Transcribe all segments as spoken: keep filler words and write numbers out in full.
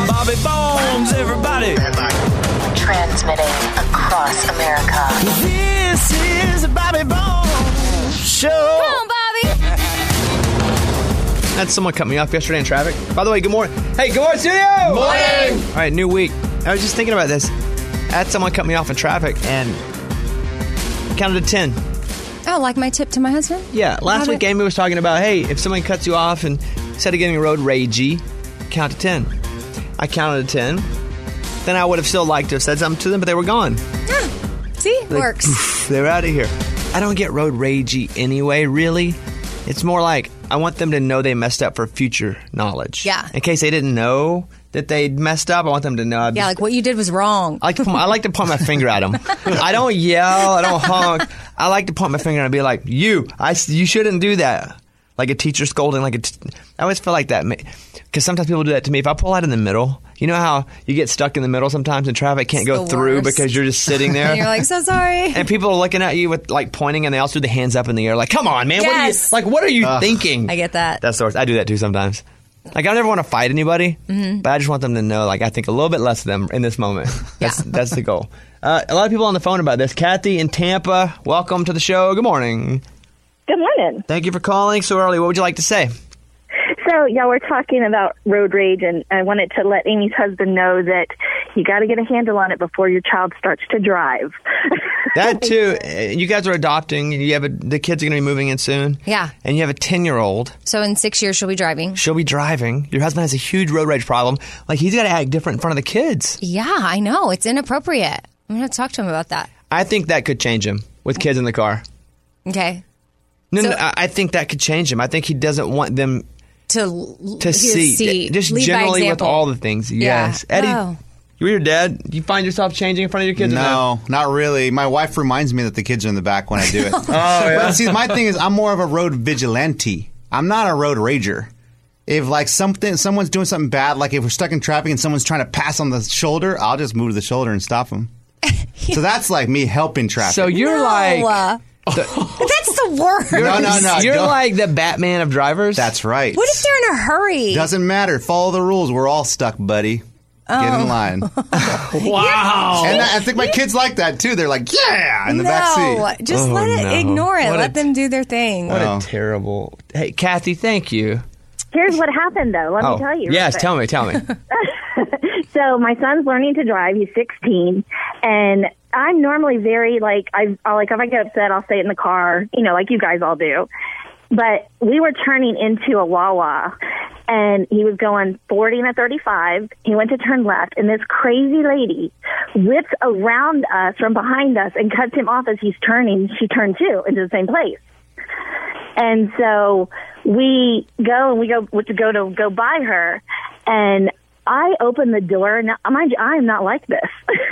Bobby Bones, everybody. Transmitting across America. This is the Bobby Bones Show. Come on, Bobby. Had someone cut me off yesterday in traffic. By the way, good morning. Hey, good morning, studio. Morning. All right, new week. I was just thinking about this. I had someone cut me off in traffic and counted to ten. Oh, like my tip to my husband? Yeah, last How'd week it- Amy was talking about, hey, if someone cuts you off and instead of getting road ragey, count to ten. I counted to ten. Then I would have still liked to have said something to them, but they were gone. Yeah. See? Like, Works. poof, they were out of here. I don't get road ragey anyway, really. It's more like I want them to know they messed up for future knowledge. Yeah. In case they didn't know that they'd messed up, I want them to know. Yeah, like what you did was wrong. I like to point, I like to point my finger at them. I don't yell. I don't honk. I like to point my finger and be like, "You, I, you shouldn't do that." Like a teacher scolding. Like a t- I always feel like that because sometimes people do that to me. If I pull out in the middle, you know how you get stuck in the middle sometimes in traffic, can't It's go the through worst. because you're just sitting there. And you're like, so sorry. And people are looking at you with like pointing, and they also do the hands up in the air, like, "Come on, man! Yes. What are you like? What are you thinking?" I get that. That's the worst. I do that too sometimes. Like I never want to fight anybody, Mm-hmm. but I just want them to know, like I think a little bit less of them in this moment. That's Yeah. that's the goal. Uh, a lot of people on the phone about this. Kathy in Tampa, welcome to the show. Good morning. Good morning. Thank you for calling so early. What would you like to say? So, yeah, we're talking about road rage, and I wanted to let Amy's husband know that you got to get a handle on it before your child starts to drive. That too. uh, You guys are adopting. You have a, the kids are going to be moving in soon. Yeah. And you have a ten-year-old. So in six years, she'll be driving. She'll be driving. Your husband has a huge road rage problem. Like he's got to act different in front of the kids. Yeah, I know. It's inappropriate. I'm going to talk to him about that. I think that could change him with kids in the car. Okay. No, So- no, I I think that could change him. I think he doesn't want them To, to see, see. just Lead by generally with example. all the things. Yeah. Yes, Eddie, Oh. you're your dad. Do you find yourself changing in front of your kids? or No, not really. My wife reminds me that the kids are in the back when I do it. oh, yeah. But see, my thing is, I'm more of a road vigilante. I'm not a road rager. If like something, someone's doing something bad, like if we're stuck in traffic and someone's trying to pass on the shoulder, I'll just move to the shoulder and stop them. So that's like me helping traffic. So you're No. like, That's the worst. no, no, no. you're don't- like the Batman of drivers. That's right. What if they're in a hurry? Doesn't matter. Follow the rules. We're all stuck, buddy. Get in line. wow. And I I think my kids like that too. They're like, yeah, in the no, back seat. just Oh, let it. no. Ignore it. What let a- them do their thing. What Oh. a terrible. Hey, Kathy, thank you. Here's what happened, though. Let oh, me tell you. yes, real tell quick. me, tell me. So my son's learning to drive. He's sixteen, and I'm normally very like I I- like if I get upset, I'll say it in the car, you know, like you guys all do. But we were turning into a Wawa, and he was going forty and a thirty-five. He went to turn left, and this crazy lady whips around us from behind us and cuts him off as he's turning. She turned too into the same place. And so we go and we go to go to go by her, and I open the door. Now, mind you, I am not like this.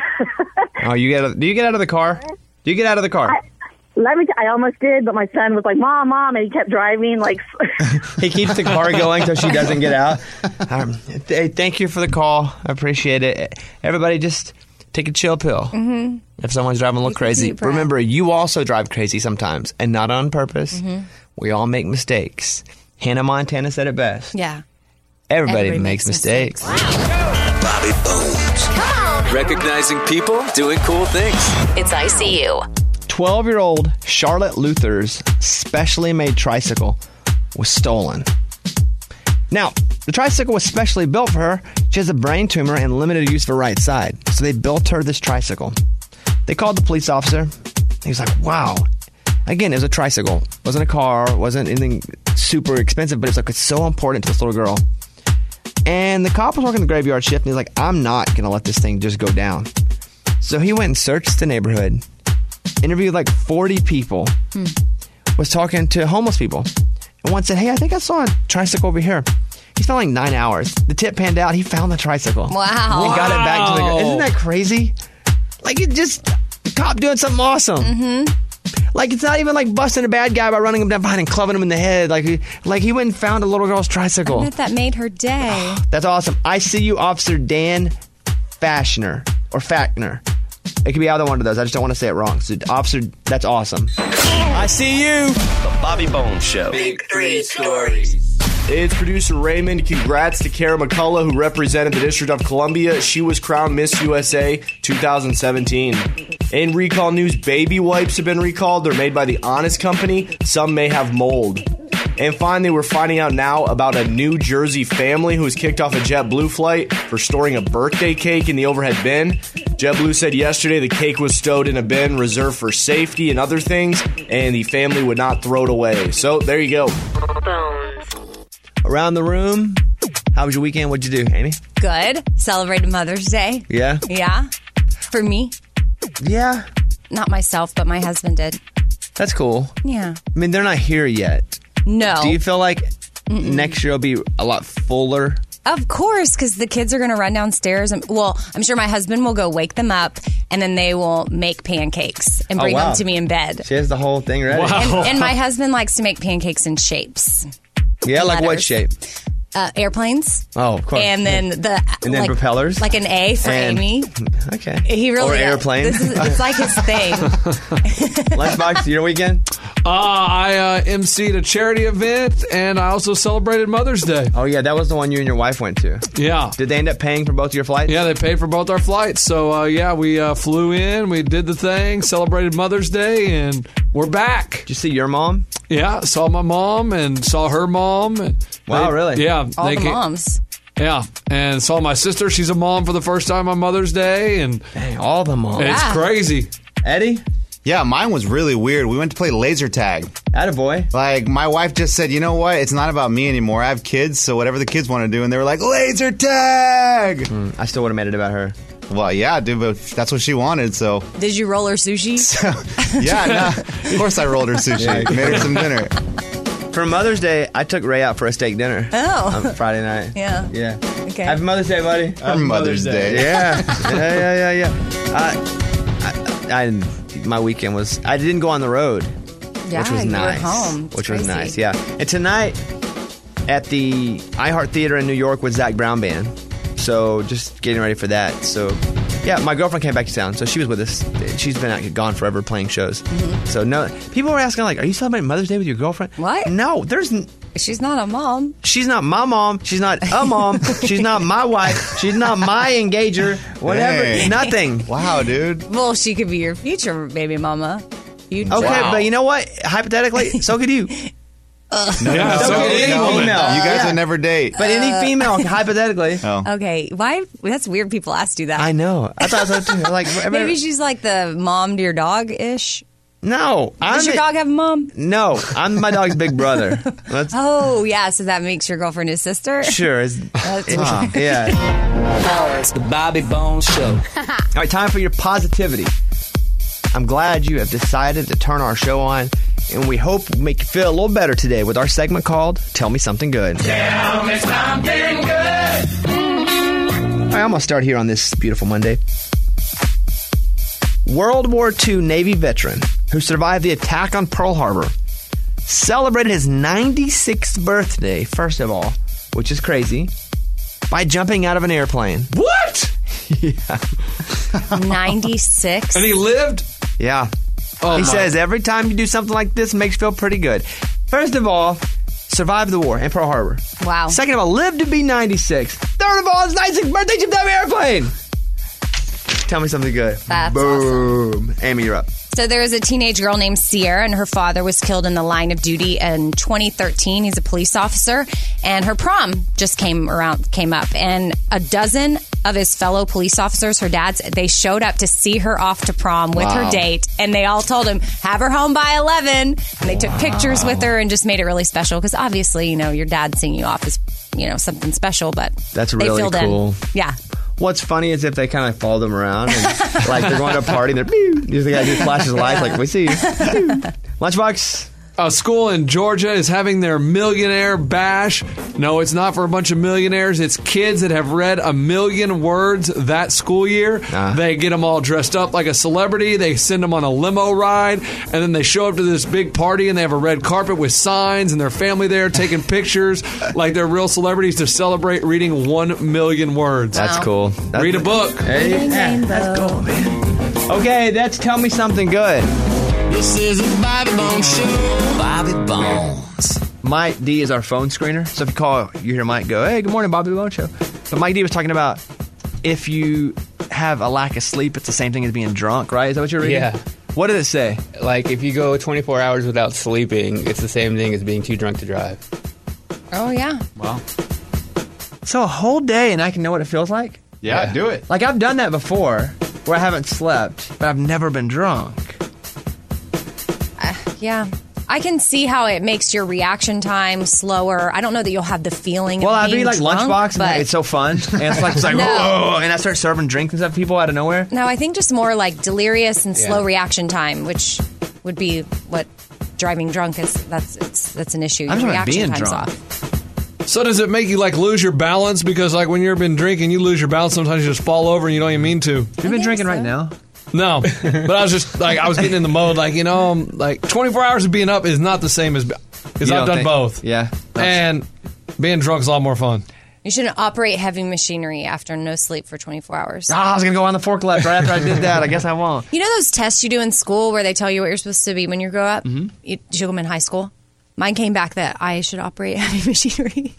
Oh, you get? Do you get out of the car? Do you get out of the car? I, let me. T- I almost did, but my son was like, "Mom, mom," and he kept driving. Like, He keeps the car going until she doesn't get out. Um, hey, thank you for the call. I appreciate it. Everybody, just take a chill pill. Mm-hmm. If someone's driving a little Take a crazy, deep breath. remember you also drive crazy sometimes, and not on purpose. Mm-hmm. We all make mistakes. Hannah Montana said it best. Yeah. Everybody, Everybody makes, makes mistakes. Bobby Bones. Recognizing people doing cool things. It's I C U. twelve-year-old Charlotte Luther's specially made tricycle was stolen. Now, the tricycle was specially built for her. She has a brain tumor and limited use of her right side. So they built her this tricycle. They called the police officer. He was like, wow. Again, it was a tricycle. It wasn't a car. It wasn't anything super expensive, but it's like, it's so important to this little girl. And the cop was working the graveyard shift, and he's like, I'm not going to let this thing just go down. So he went and searched the neighborhood, interviewed like forty people, hmm. was talking to homeless people, and one said, hey, I think I saw a tricycle over here. He spent like nine hours. The tip panned out. He found the tricycle. Wow. And got it back to the... Isn't that crazy? Like, it just... The cop doing something awesome. Mm-hmm. Like, it's not even like busting a bad guy by running him down behind and clubbing him in the head. Like, he, like he went and found a little girl's tricycle. I bet that made her day. That's awesome. I see you, Officer Dan Fashner or Fackner. It could be either one of those. I just don't want to say it wrong. So, Officer, that's awesome. I see you. The Bobby Bones Show. Big three stories. It's producer Raymond. Congrats to Kara McCullough, who represented the District of Columbia. She was crowned Miss U S A twenty seventeen. In recall news, baby wipes have been recalled. They're made by the Honest Company. Some may have mold. And finally, we're finding out now about a New Jersey family who was kicked off a JetBlue flight for storing a birthday cake in the overhead bin. JetBlue said yesterday the cake was stowed in a bin reserved for safety and other things, and the family would not throw it away. So there you go. Around the room, how was your weekend? What'd you do, Amy? Good. Celebrated Mother's Day. Yeah? Yeah. For me. Yeah. Not myself, but my husband did. That's cool. Yeah. I mean, they're not here yet. No. Do you feel like Mm-mm. next year will be a lot fuller? Of course, because the kids are going to run downstairs. And, well, I'm sure my husband will go wake them up, and then they will make pancakes and bring oh, wow. them to me in bed. She has the whole thing ready. Wow. And, and my husband likes to make pancakes in shapes. Yeah, like what shape? Uh, airplanes. Oh, of course. And then the and then like, propellers, like an A for and, Amy. Okay. He really or does. airplane. This is, it's like his thing. Lunchbox, your weekend? Uh, I uh, emceed a charity event, and I also celebrated Mother's Day. Oh yeah, that was the one you and your wife went to. Yeah. Did they end up paying for both your flights? Yeah, they paid for both our flights. So uh, yeah, we uh, flew in, we did the thing, celebrated Mother's Day, and we're back. Did you see your mom? Yeah, saw my mom and saw her mom. Wow, they, really? Yeah. All they the came, moms. Yeah, and saw my sister. She's a mom for the first time on Mother's Day, and dang, all the moms. It's Yeah. crazy. Eddie? Yeah, mine was really weird. We went to play laser tag. Attaboy. Like, my wife just said, you know what? It's not about me anymore. I have kids, so whatever the kids want to do. And they were like, laser tag! Mm, I still would have made it about her. Well, yeah, dude, but that's what she wanted, so. Did you roll her sushi? So, yeah, nah, of course I rolled her sushi. Yeah. Made her some dinner. For Mother's Day, I took Ray out for a steak dinner. Oh. On Friday night. Yeah. Yeah. Okay. Happy Mother's Day, buddy. For Mother's Day. Yeah. yeah, yeah, yeah, yeah. I, I, I, my weekend was, I didn't go on the road. Yeah, which was you nice. were home. It's which crazy. was nice, yeah. And tonight at the iHeart Theater in New York with Zach Brown Band. So just getting ready for that. So yeah, my girlfriend came back to town, so she was with us. She's been out, gone forever playing shows. Mm-hmm. So no, people were asking like, "Are you celebrating Mother's Day with your girlfriend?" What? No, there's. N- She's not a mom. She's not my mom. She's not a mom. She's not my wife. She's not my engager. Whatever. Dang. Nothing. Wow, dude. Well, she could be your future baby mama. You Okay, Wow. but you know what? Hypothetically, so could you. No, Yeah, no, so no, could any no, woman. You guys Yeah. would never date. But any female, hypothetically. Oh. Okay, why? That's weird. People ask you that. I know. I thought so too. Like Maybe she's like the mom to your dog ish. no. I'm Does your the- dog have a mom? No, I'm my dog's big brother. That's Oh yeah, so that makes your girlfriend his sister. sure. It's, That's it's- weird. yeah. Bones. The Bobby Bones Show. All right, time for your positivity. I'm glad you have decided to turn our show on, and we hope we make you feel a little better today with our segment called Tell Me Something Good. Tell me something good. All right, I'm going to start here on this beautiful Monday. World War Two Navy veteran who survived the attack on Pearl Harbor celebrated his ninety-sixth birthday, first of all, which is crazy, by jumping out of an airplane. What? ninety-six. And he lived? Yeah. Oh, he my. says every time you do something like this, it makes you feel pretty good. First of all, survived the war in Pearl Harbor. Wow. Second of all, lived to be ninety-six. Third of all, his ninety-sixth birthday, jumped out of an airplane. Tell me something good. That's Boom. Amy, you're up. So there was a teenage girl named Sierra, and her father was killed in the line of duty in twenty thirteen. He's a police officer, and her prom just came around, came up, and a dozen of his fellow police officers, her dads, they showed up to see her off to prom with Wow. her date, and they all told him, have her home by eleven, and they took pictures with her and just made it really special, because obviously, you know, your dad seeing you off is, you know, something special, but That's they really filled cool. in. Yeah. What's funny is if they kind of follow them around and like they're going to a party and they're pew. The guy just flashes lights like, we see you. Pew. Lunchbox. A school in Georgia is having their millionaire bash. No, it's not for a bunch of millionaires. It's kids that have read a million words that school year. Ah. They get them all dressed up like a celebrity. They send them on a limo ride. And then they show up to this big party and they have a red carpet with signs and their family there taking pictures like they're real celebrities to celebrate reading one million words. That's Wow. cool. That's, Read a book. Hey, yeah, that's cool, man. Okay, that's Tell Me Something Good. This is a Bobby Bones Show. Bobby Bones. Mike D is our phone screener. So if you call, you hear Mike go, "Hey, good morning, Bobby Bone Show." But Mike D was talking about if you have a lack of sleep, it's the same thing as being drunk, right? Is that what you're reading? Yeah. What did it say? Like, if you go twenty-four hours without sleeping, it's the same thing as being too drunk to drive. Oh, yeah. Wow. So a whole day and I can know what it feels like? Yeah, Yeah. do it. Like, I've done that before where I haven't slept, but I've never been drunk. Yeah. I can see how it makes your reaction time slower. I don't know that you'll have the feeling Well, of I'd being be like drunk, lunchbox, and but it's so fun. And it's like, it's like No. whoa, and I start serving drinks and stuff to people out of nowhere. no, I think just more like delirious and slow Yeah. reaction time, which would be what driving drunk is. That's it's that's an issue. I'm Your talking about reaction being time's drunk. off. So does it make you like lose your balance? Because like when you've been drinking, you lose your balance. Sometimes you just fall over and you don't even mean to. You've been drinking right now? No, but I was just like I was getting in the mode. Like you know, like twenty-four hours of being up is not the same as because You I've don't done think- both. Yeah. And being drunk's a lot more fun. You shouldn't operate heavy machinery after no sleep for twenty-four hours. Oh, I was going to go on the forklift right after I did that. I guess I won't. You know those tests you do in school where they tell you what you're supposed to be when you grow up? Mm-hmm. You you took them in high school. Mine came back that I should operate heavy machinery.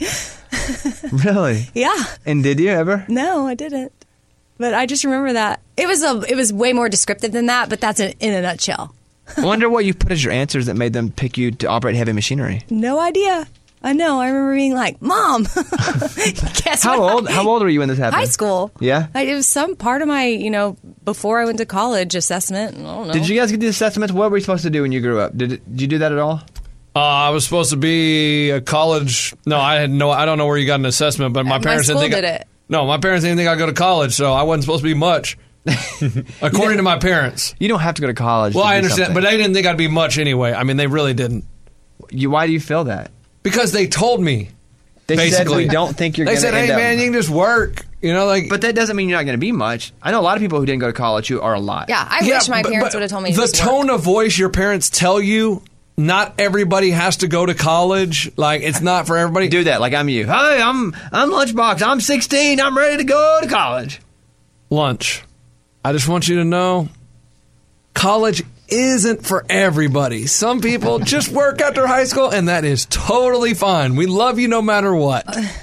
Really? Yeah. And did you ever? No, I didn't. But I just remember that. It was a, it was way more descriptive than that, but that's a, in a nutshell. I wonder what you put as your answers that made them pick you to operate heavy machinery. No idea. I know. I remember being like, "Mom, guess How what old? How old were you when this happened? High school. Yeah? Like, it was some part of my, you know, before I went to college assessment. I don't know. Did you guys get the assessments? What were you supposed to do when you grew up? Did, it, did you do that at all? Uh, I was supposed to be a college. No, I had no. I don't know where you got an assessment, but my Uh, my parents school didn't think did I, it. No, my parents didn't think I'd go to college, so I wasn't supposed to be much, according to my parents. You don't have to go to college. Well, to I do understand, something. but they didn't think I'd be much anyway. I mean, they really didn't. You, why do you feel that? Because they told me. They said Basically. we don't think you're They going to said, end "Hey, up. man, you can just work." You know, like. But that doesn't mean you're not going to be much. I know a lot of people who didn't go to college who are a lot. Yeah, I Yeah, wish my but- parents but would have told me to the just work. tone of voice your parents tell you. Not everybody has to go to college. Like, it's not for everybody. Do that like I'm you. Hey, I'm I'm Lunchbox. I'm sixteen. I'm ready to go to college. Lunch. I just want you to know, college isn't for everybody. Some people just work after high school, and that is totally fine. We love you no matter what.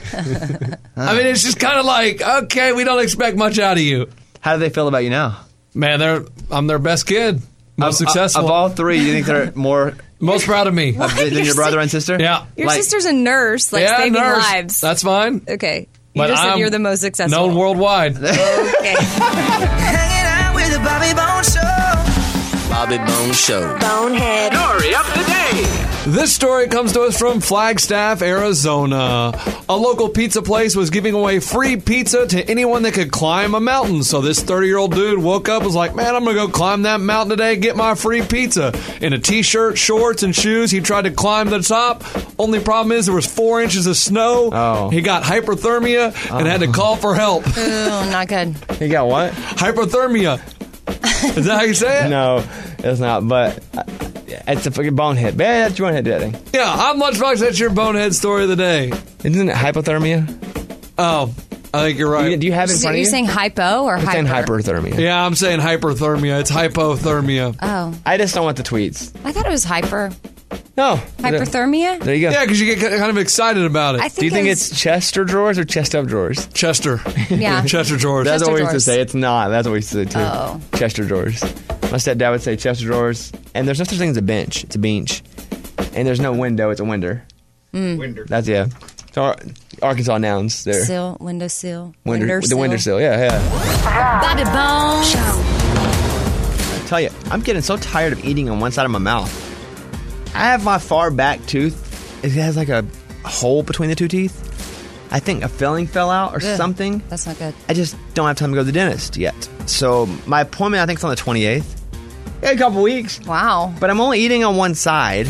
I mean, it's just kind of like, okay, we don't expect much out of you. How do they feel about you now? Man, they're I'm their best kid. Most Of- successful. Of all three, you think they're more Most proud of me. than your brother and sister? Yeah. Your Like- sister's a nurse, like yeah, saving nurse. lives. That's fine. okay. You But just said I'm you're the most successful. Known worldwide. Okay. Hanging out with the Bobby Bone Show. Bobby Bone Show. Bonehead. Story of the day. This story comes to us from Flagstaff, Arizona. A local pizza place was giving away free pizza to anyone that could climb a mountain. So this thirty-year-old dude woke up and was like, man, I'm going to go climb that mountain today, get my free pizza. In a t-shirt, shorts, and shoes, he tried to climb the top. Only problem is there was four inches of snow. Oh. He got hyperthermia and had to call for help. Ooh, not good. You got what? Hyperthermia. Is that how you say it? No, it's not. But uh, it's a fucking bonehead. Yeah, that's your bonehead, do that thing. Yeah, I'm Lunchbox. That's your bonehead story of the day. Isn't it hypothermia? Oh, I think you're right. You- do you have it in So front of you're you? saying hypo or I'm hyper? saying hyperthermia. Yeah, I'm saying hyperthermia. It's hypothermia. Oh, I just don't want the tweets. I thought it was hyper. No. Hyperthermia? There you go. Yeah, because you get kind of excited about it. I think Do you think it's, it's Chester drawers or chest up drawers? Chester. Yeah. Chester drawers. That's Chester what we used to drawers. say. It's not. That's what we used to say too. Oh. Chester drawers. My stepdad would say Chester drawers. And there's no such thing as a bench. It's a bench. And there's no window. It's a winder. Winder. That's, yeah. So Ar- Arkansas nouns there. sill, window sill, Winder, window the sill. window sill. Yeah, yeah. Bobby Bone Show. I tell you, I'm getting so tired of eating on one side of my mouth. I have my far back tooth. It has like a hole between the two teeth. I think a filling fell out or Ugh, something. That's not good. I just don't have time to go to the dentist yet. So my appointment, I think, is on the twenty-eighth. Yeah, a couple weeks. Wow. But I'm only eating on one side.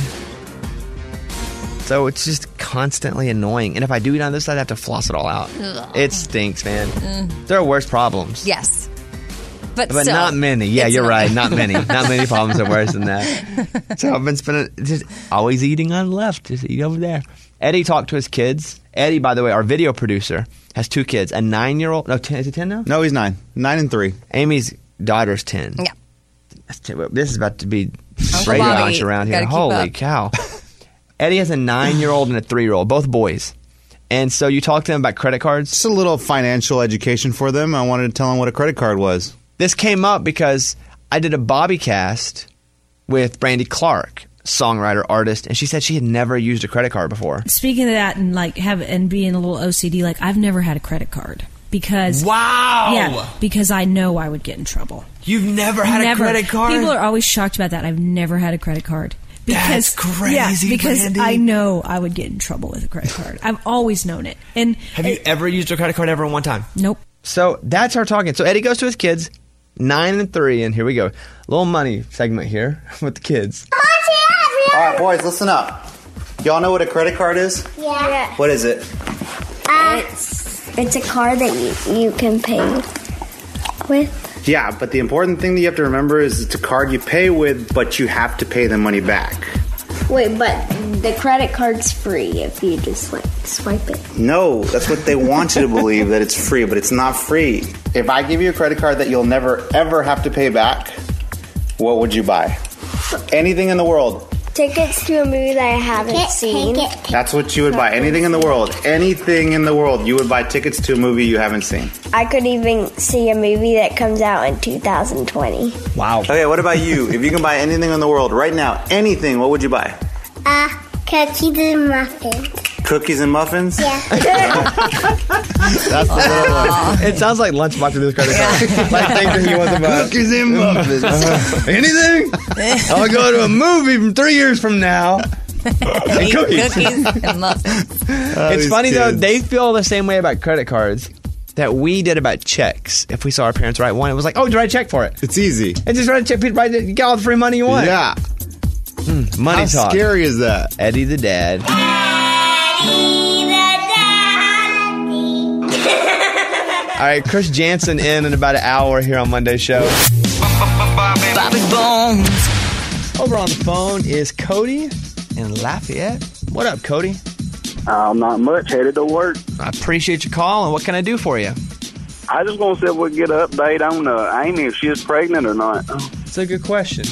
So it's just constantly annoying. And if I do eat on this side, I have to floss it all out. Ugh. It stinks, man. There are worse problems. Yes. But, But still, not many. Yeah, it's you're not- right. Not many. Not many problems are worse than that. So I've been spending just always eating on the left. Just eat over there. Eddie talked to his kids. Eddie, by the way, our video producer, has two kids. A nine-year-old. No, ten, is it ten now? No, he's nine. Nine and three. Amy's daughter's ten. Yeah. That's t- This is about to be Uncle radio Bobby, launch around here. gotta keep Holy up. cow. Eddie has a nine-year-old and a three-year-old, both boys. And so you talk to them about credit cards? Just a little financial education for them. I wanted to tell them what a credit card was. This came up because I did a Bobby cast with Brandy Clark, songwriter, artist, and she said she had never used a credit card before. Speaking of that and like have and being a little O C D, like I've never had a credit card because wow, yeah, because I know I would get in trouble. You've never had never. a credit card? People are always shocked about that. I've never had a credit card. Because, That's crazy, yeah, because Brandy. I know I would get in trouble with a credit card. I've always known it. And have you it, ever used a credit card ever in one time? Nope. So that's our talking. So Eddie goes to his kids, nine and three, and here we go. Little money segment here with the kids. All right, boys, listen up. Y'all know what a credit card is? Yeah. What is it? Uh, it's, it's a card that you, you can pay with. Yeah, but the important thing that you have to remember is it's a card you pay with, but you have to pay the money back. Wait, but the credit card's free if you just like swipe it. No, that's what they want you to believe, that it's free, but it's not free. If I give you a credit card that you'll never, ever have to pay back, what would you buy? Anything in the world. Tickets to a movie that I haven't seen. That's what you would buy. Anything in the world. Anything in the world. You would buy tickets to a movie you haven't seen. I could even see a movie that comes out in two thousand twenty. Wow. Okay, what about you? If you can buy anything in the world right now, anything, what would you buy? Uh, cookies and muffins. Cookies and muffins? Yeah. That's the little one. It sounds like Lunchbox with his credit card. Like things that he wants to buy. Cookies and muffins. Uh-huh. Anything? I'll go to a movie from three years from now. And cookies. Cookies and muffins. Oh, it's funny kids. though, they feel the same way about credit cards that we did about checks. If we saw our parents write one, it was like, oh, just write a check for it. It's easy. And just write a check. Write it, you get all the free money you want. Yeah. Mm, money How talk. How scary is that? Eddie the dad. All right, Chris Jansen in in about an hour here on Monday's show. Bobby Bones. Over on the phone is Cody in Lafayette. What up, Cody? Uh, not much. Headed to work. I appreciate your call, and what can I do for you? I just want to see if we can get an update on uh, Amy, if she is pregnant or not. It's a good question.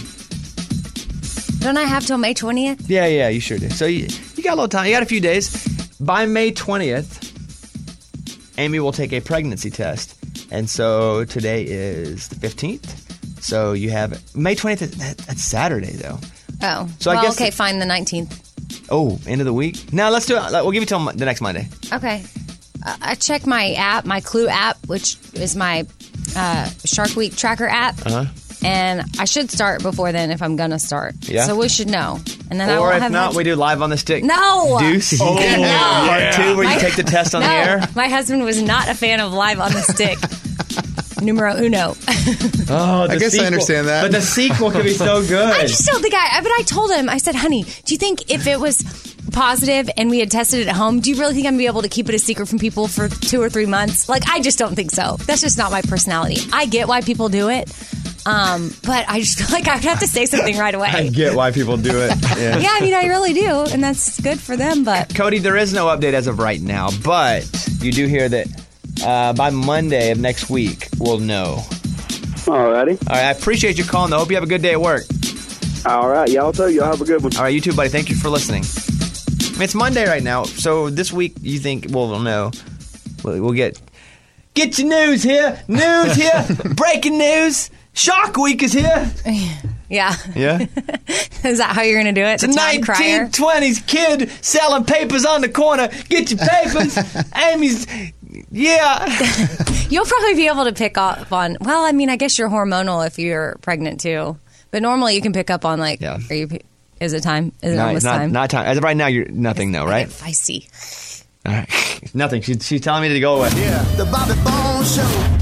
Don't I have till May twentieth? Yeah, yeah, you sure do. So you, you got a little time. You got a few days. By May twentieth, Amy will take a pregnancy test. And so today is the fifteenth. So you have May twentieth. That, that's Saturday, though. Oh. So well, I guess okay, the, fine, the nineteenth. Oh, end of the week? No, let's do it. We'll give you till the next Monday. Okay. Uh, I checked my app, my Clue app, which is my uh, Shark Week tracker app. Uh-huh. And I should start before then if I'm going to start. Yeah. So we should know. And then I or won't if have not, much- we do live on the stick. No! Deuce. Oh, Part yeah. two where you My- take the test on no, the air. My husband was not a fan of live on the stick. Numero uno. Oh, I guess sequel. I understand that. But the sequel could be so good. I just don't think I, but I told him, I said, honey, do you think if it was positive and we had tested it at home, do you really think I'm going to be able to keep it a secret from people for two or three months? Like, I just don't think so. That's just not my personality. I get why people do it, um, but I just feel like I would have to say something right away. I get why people do it. Yeah. Yeah, I mean, I really do, and that's good for them, but... Cody, there is no update as of right now, but you do hear that uh, by Monday of next week, we'll know. Alrighty. All right, I appreciate you calling, though. Hope you have a good day at work. All right, y'all too. Y'all have a good one. All right, you too, buddy. Thank you for listening. I mean, it's Monday right now, so this week you think well, we'll know. We'll, we'll get get your news here, news here, breaking news. Shark Week is here. Yeah. Yeah. Is that how you're going to do it? It's The a time crier? nineteen twenties kid selling papers on the corner. Get your papers. Amy's, yeah. You'll probably be able to pick up on, well, I mean, I guess you're hormonal if you're pregnant too. But normally you can pick up on, like, Yeah. are you, is it time? Is it No, almost not, time? not time. As of right now, you're nothing, though, right? Feisty. All right. Nothing. She, she's telling me to go away. Yeah, the Bobby Bones Show.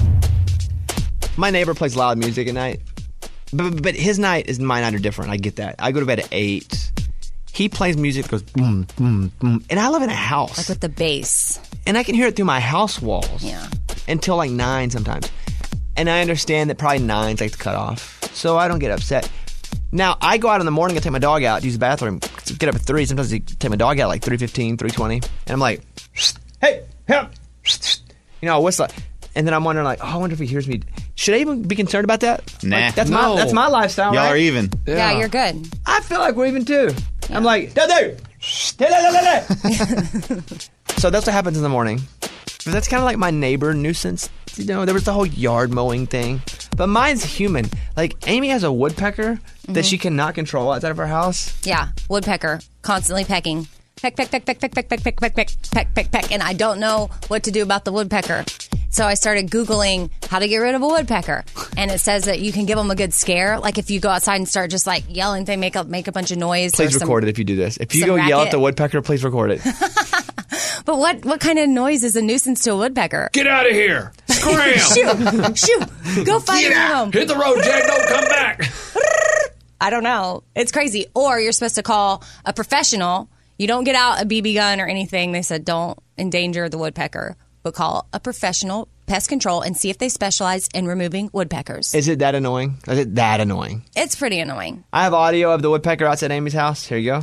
My neighbor plays loud music at night. But, but his night and my night are different. I get that. I go to bed at eight. He plays music that goes boom, boom, boom. And I live in a house. Like with the bass. And I can hear it through my house walls. Yeah. Until like nine sometimes. And I understand that probably nine's like the cutoff. So I don't get upset. Now, I go out in the morning and take my dog out to use the bathroom. Get up at three. Sometimes I take my dog out like three fifteen, three twenty. And I'm like, hey, help. You know, I whistle. And then I'm wondering like, oh, I wonder if he hears me. Should I even be concerned about that? Nah. Like, that's, No. my, that's my lifestyle, Y'all right? are even. Yeah. you're good. I feel like we're even too. I'm like, Dadu, So that's what happens in the morning. But that's kind of like my neighbor nuisance. You know, there was the whole yard mowing thing. But mine's human. Like, Amy has a woodpecker mm-hmm. that she cannot control outside of her house. Yeah, woodpecker. Constantly pecking. Peck, peck, peck, peck, peck, peck, peck, peck, peck, peck, peck, peck, peck. And I don't know what to do about the woodpecker. So I started Googling how to get rid of a woodpecker. And it says that you can give them a good scare. Like if you go outside and start just like yelling, they make, a, make a bunch of noise. Please or record some, it if you do this. If you some go racket. yell at the woodpecker, please record it. But what, what kind of noise is a nuisance to a woodpecker? Get out of here. Scram. Shoot. Shoot. Go find your home. Hit the road, Jack. Don't come back. I don't know. It's crazy. Or you're supposed to call a professional. You don't get out a B B gun or anything. They said don't endanger the woodpecker, but call a professional pest control and see if they specialize in removing woodpeckers. Is it that annoying? Is it that annoying? It's pretty annoying. I have audio of the woodpecker outside Amy's house. Here you go.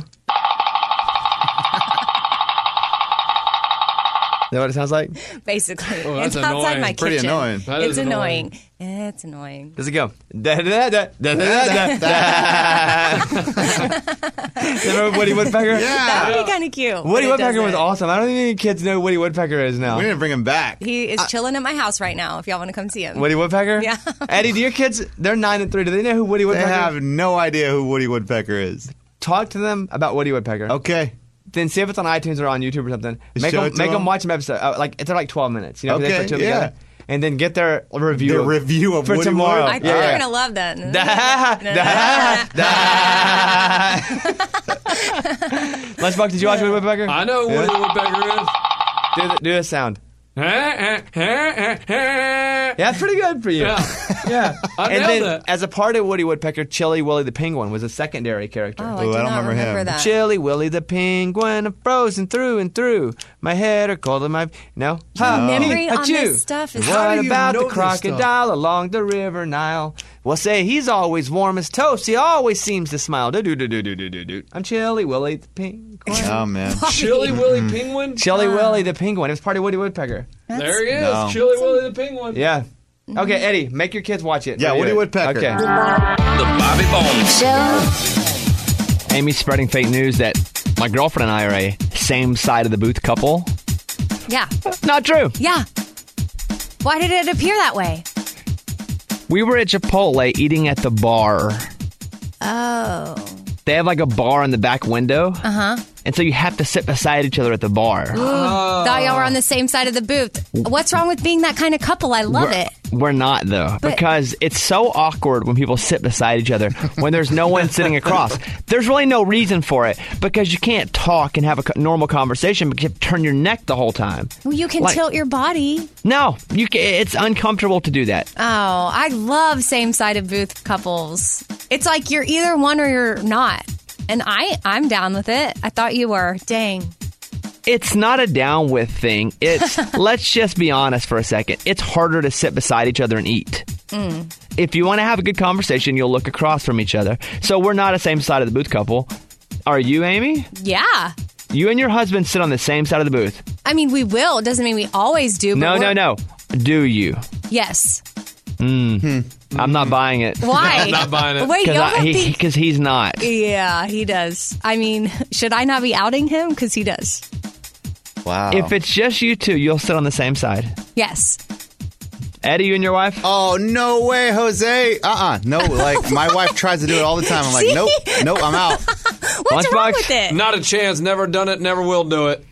Is that what it sounds like? Basically. Oh, that's it's outside annoying. my Pretty kitchen. annoying. That it's is annoying. annoying. It's annoying. Does it go? Da, da, da, da, da, da, da. Remember Woody Woodpecker? Yeah. That would be kind of cute. Woody but it Woodpecker was doesn't. awesome. I don't think any kids know who Woody Woodpecker is now. We need to bring him back. He is chilling at my house right now if y'all want to come see him. Woody Woodpecker? Yeah. Eddie, do your kids, they're nine and three, do they know who Woody They Woodpecker is? have no idea who Woody Woodpecker is. Talk to them about Woody Woodpecker. Okay. Then see if it's on iTunes or on YouTube or something. Make Show them, it to make them them? watch an episode. Uh, like they're like twelve minutes. You know, 'cause they Okay, put two yeah. together. And then get their review. The of, review of for Woody tomorrow. Wood? I think yeah. they're going to love that. Da, da, da. Lunchbox, did you watch Woody Woodpecker? I know Yeah. what a woodpecker is. Do, the, do a sound. Yeah, that's pretty good for you. Yeah. Yeah. I and nailed then, that. as a part of Woody Woodpecker, Chili Willy the Penguin was a secondary character. Oh, I Ooh, do I don't not remember remember him. that. Chili Willy the Penguin, I'm frozen through and through. My head are cold and my... No? Your memory on Achoo. this stuff is... How What do you about know the this crocodile along the river Nile? Well, say he's always warm as toast. He always seems to smile. Do do do do do do do do. I'm Chili Willy the Penguin. Oh, man. Chili Willy Penguin? Chili Willy the Penguin. It was part of Woody Woodpecker. There he is. No. Chili Willy the Penguin. Yeah. Okay, Eddie, make your kids watch it. Yeah, Ready? Woody Woodpecker. Okay. The Bobby Bones Show. Amy's spreading fake news that my girlfriend and I are a same side of the booth couple. Yeah. Not true. Yeah. Why did it appear that way? We were at Chipotle eating at the bar. Oh. They have like a bar in the back window. Uh-huh. And so you have to sit beside each other at the bar. Thought y'all were on the same side of the booth. What's wrong with being that kind of couple? I love we're, it. We're not, though, But- because it's so awkward when people sit beside each other when there's no one sitting across. There's really no reason for it because you can't talk and have a co- normal conversation because you have to turn your neck the whole time. Well, you can Like- tilt your body. No, you ca it's uncomfortable to do that. Oh, I love same-sided booth couples. It's like you're either one or you're not. And I, I'm down with it. I thought you were. Dang. It's not a down with thing. It's, let's just be honest for a second. It's harder to sit beside each other and eat. Mm. If you want to have a good conversation, you'll look across from each other. So we're not a same side of the booth couple. Are you, Amy? Yeah. You and your husband sit on the same side of the booth. I mean, we will. It doesn't mean we always do. But No, no, we're- no. Do you? Yes. Mm. I'm not buying it. Why? I'm not buying it. Wait, y'all Because don't he, think... because he's not. Yeah, he does. I mean, should I not be outing him? Because he does. Wow. If it's just you two, you'll sit on the same side. Yes. Eddie, you and your wife? Oh, no way, Jose. Uh-uh. No, like, my wife tries to do it all the time. I'm like, See? nope, nope, I'm out. What's wrong Lunchbox? with it? Not a chance. Never done it. Never will do it.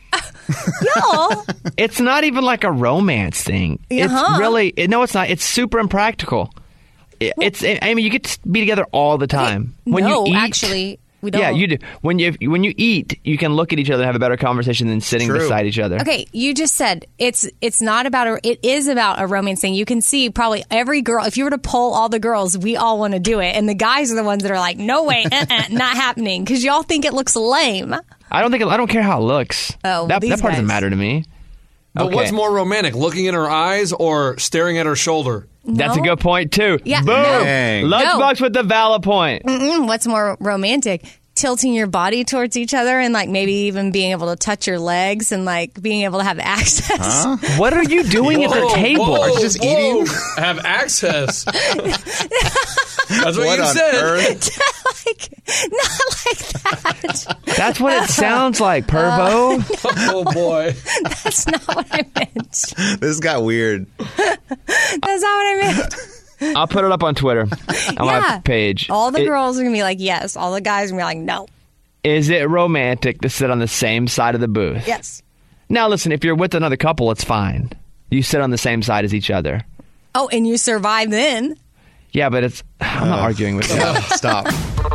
Y'all. It's not even like a romance thing. It's Uh-huh. really, it, no, it's not. It's super impractical. It, it's, I mean, you get to be together all the time. When no, you eat, actually, we don't. Yeah, you do. When you when you eat, you can look at each other and have a better conversation than sitting True. beside each other. Okay, you just said it's it's not about a it is about a romance thing. You can see probably every girl. If you were to poll all the girls, we all want to do it, and the guys are the ones that are like, no way, uh-uh, not happening, because y'all think it looks lame. I don't think I don't care how it looks. Oh, that, these that part doesn't guys. matter to me. But Okay. what's more romantic, looking in her eyes or staring at her shoulder? That's a No. good point too. Yeah, Boom. no. Dang. Lunchbox with the valid point. Mm-mm, what's more romantic? Tilting your body towards each other and like maybe even being able to touch your legs and like being able to have access. Huh? What are you doing at the Whoa, table? whoa, I was just whoa. eating. Have access. That's what, What you on said. earth? like Not like that. That's what it sounds like, pervo. Uh, oh, boy. That's not what I meant. This got weird. That's not what I meant. I'll put it up on Twitter on Yeah. my page. All the It- girls are going to be like, yes. All the guys are going to be like, no. Is it romantic to sit on the same side of the booth? Yes. Now, listen, if you're with another couple, it's fine. You sit on the same side as each other. Oh, and you survive then. Yeah, but it's... I'm not Uh, arguing with you. Stop.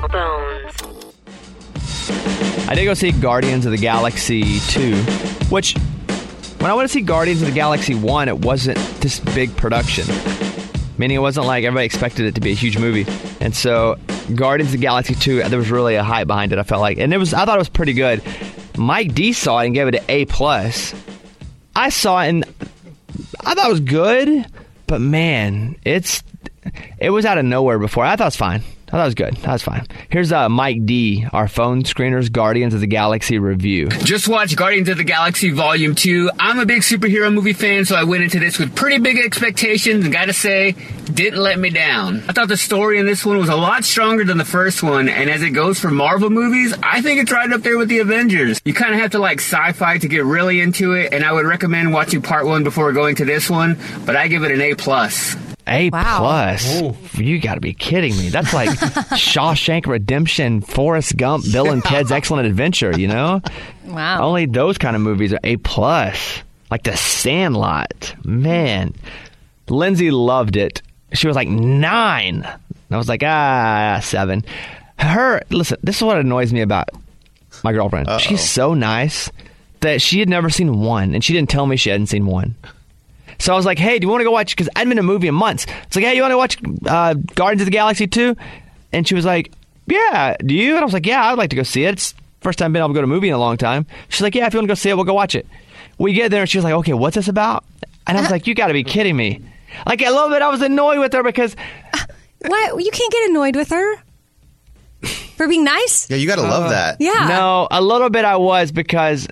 I did go see Guardians of the Galaxy two, which, when I went to see Guardians of the Galaxy one, it wasn't this big production. Meaning it wasn't like everybody expected it to be a huge movie. And so, Guardians of the Galaxy two, there was really a hype behind it, I felt like. And it was, I thought it was pretty good. Mike D saw it and gave it an A plus. I saw it and I thought it was good, but man, it's it was out of nowhere before. I thought it was fine. I thought it was good. That was fine. Here's uh, Mike D, our phone screeners Guardians of the Galaxy review. Just watched Guardians of the Galaxy Volume two. I'm a big superhero movie fan, so I went into this with pretty big expectations, and gotta say, didn't let me down. I thought the story in this one was a lot stronger than the first one, and as it goes for Marvel movies, I think it's right up there with the Avengers. You kind of have to like sci-fi to get really into it, and I would recommend watching part one before going to this one, but I give it an A plus. A plus? You got to be kidding me. That's like Shawshank Redemption, Forrest Gump, Bill and Ted's Excellent Adventure, you know? Wow. Only those kind of movies are A plus. Like The Sandlot. Man. Lindsay loved it. She was like nine. I was like, ah, seven. Her, listen, this is what annoys me about my girlfriend. Uh-oh. She's so nice that she had never seen one, and she didn't tell me she hadn't seen one. So I was like, hey, do you want to go watch? Because I hadn't been to a movie in months. It's like, hey, you want to watch uh, Guardians of the Galaxy two? And she was like, yeah, do you? And I was like, yeah, I'd like to go see it. It's the first time I've been able to go to a movie in a long time. She's like, yeah, if you want to go see it, we'll go watch it. We get there, and she was like, okay, what's this about? And I was like, you got to be kidding me. Like, a little bit, I was annoyed with her because... What? You can't get annoyed with her for being nice? Yeah, you got to love Uh, that. Yeah. No, a little bit I was because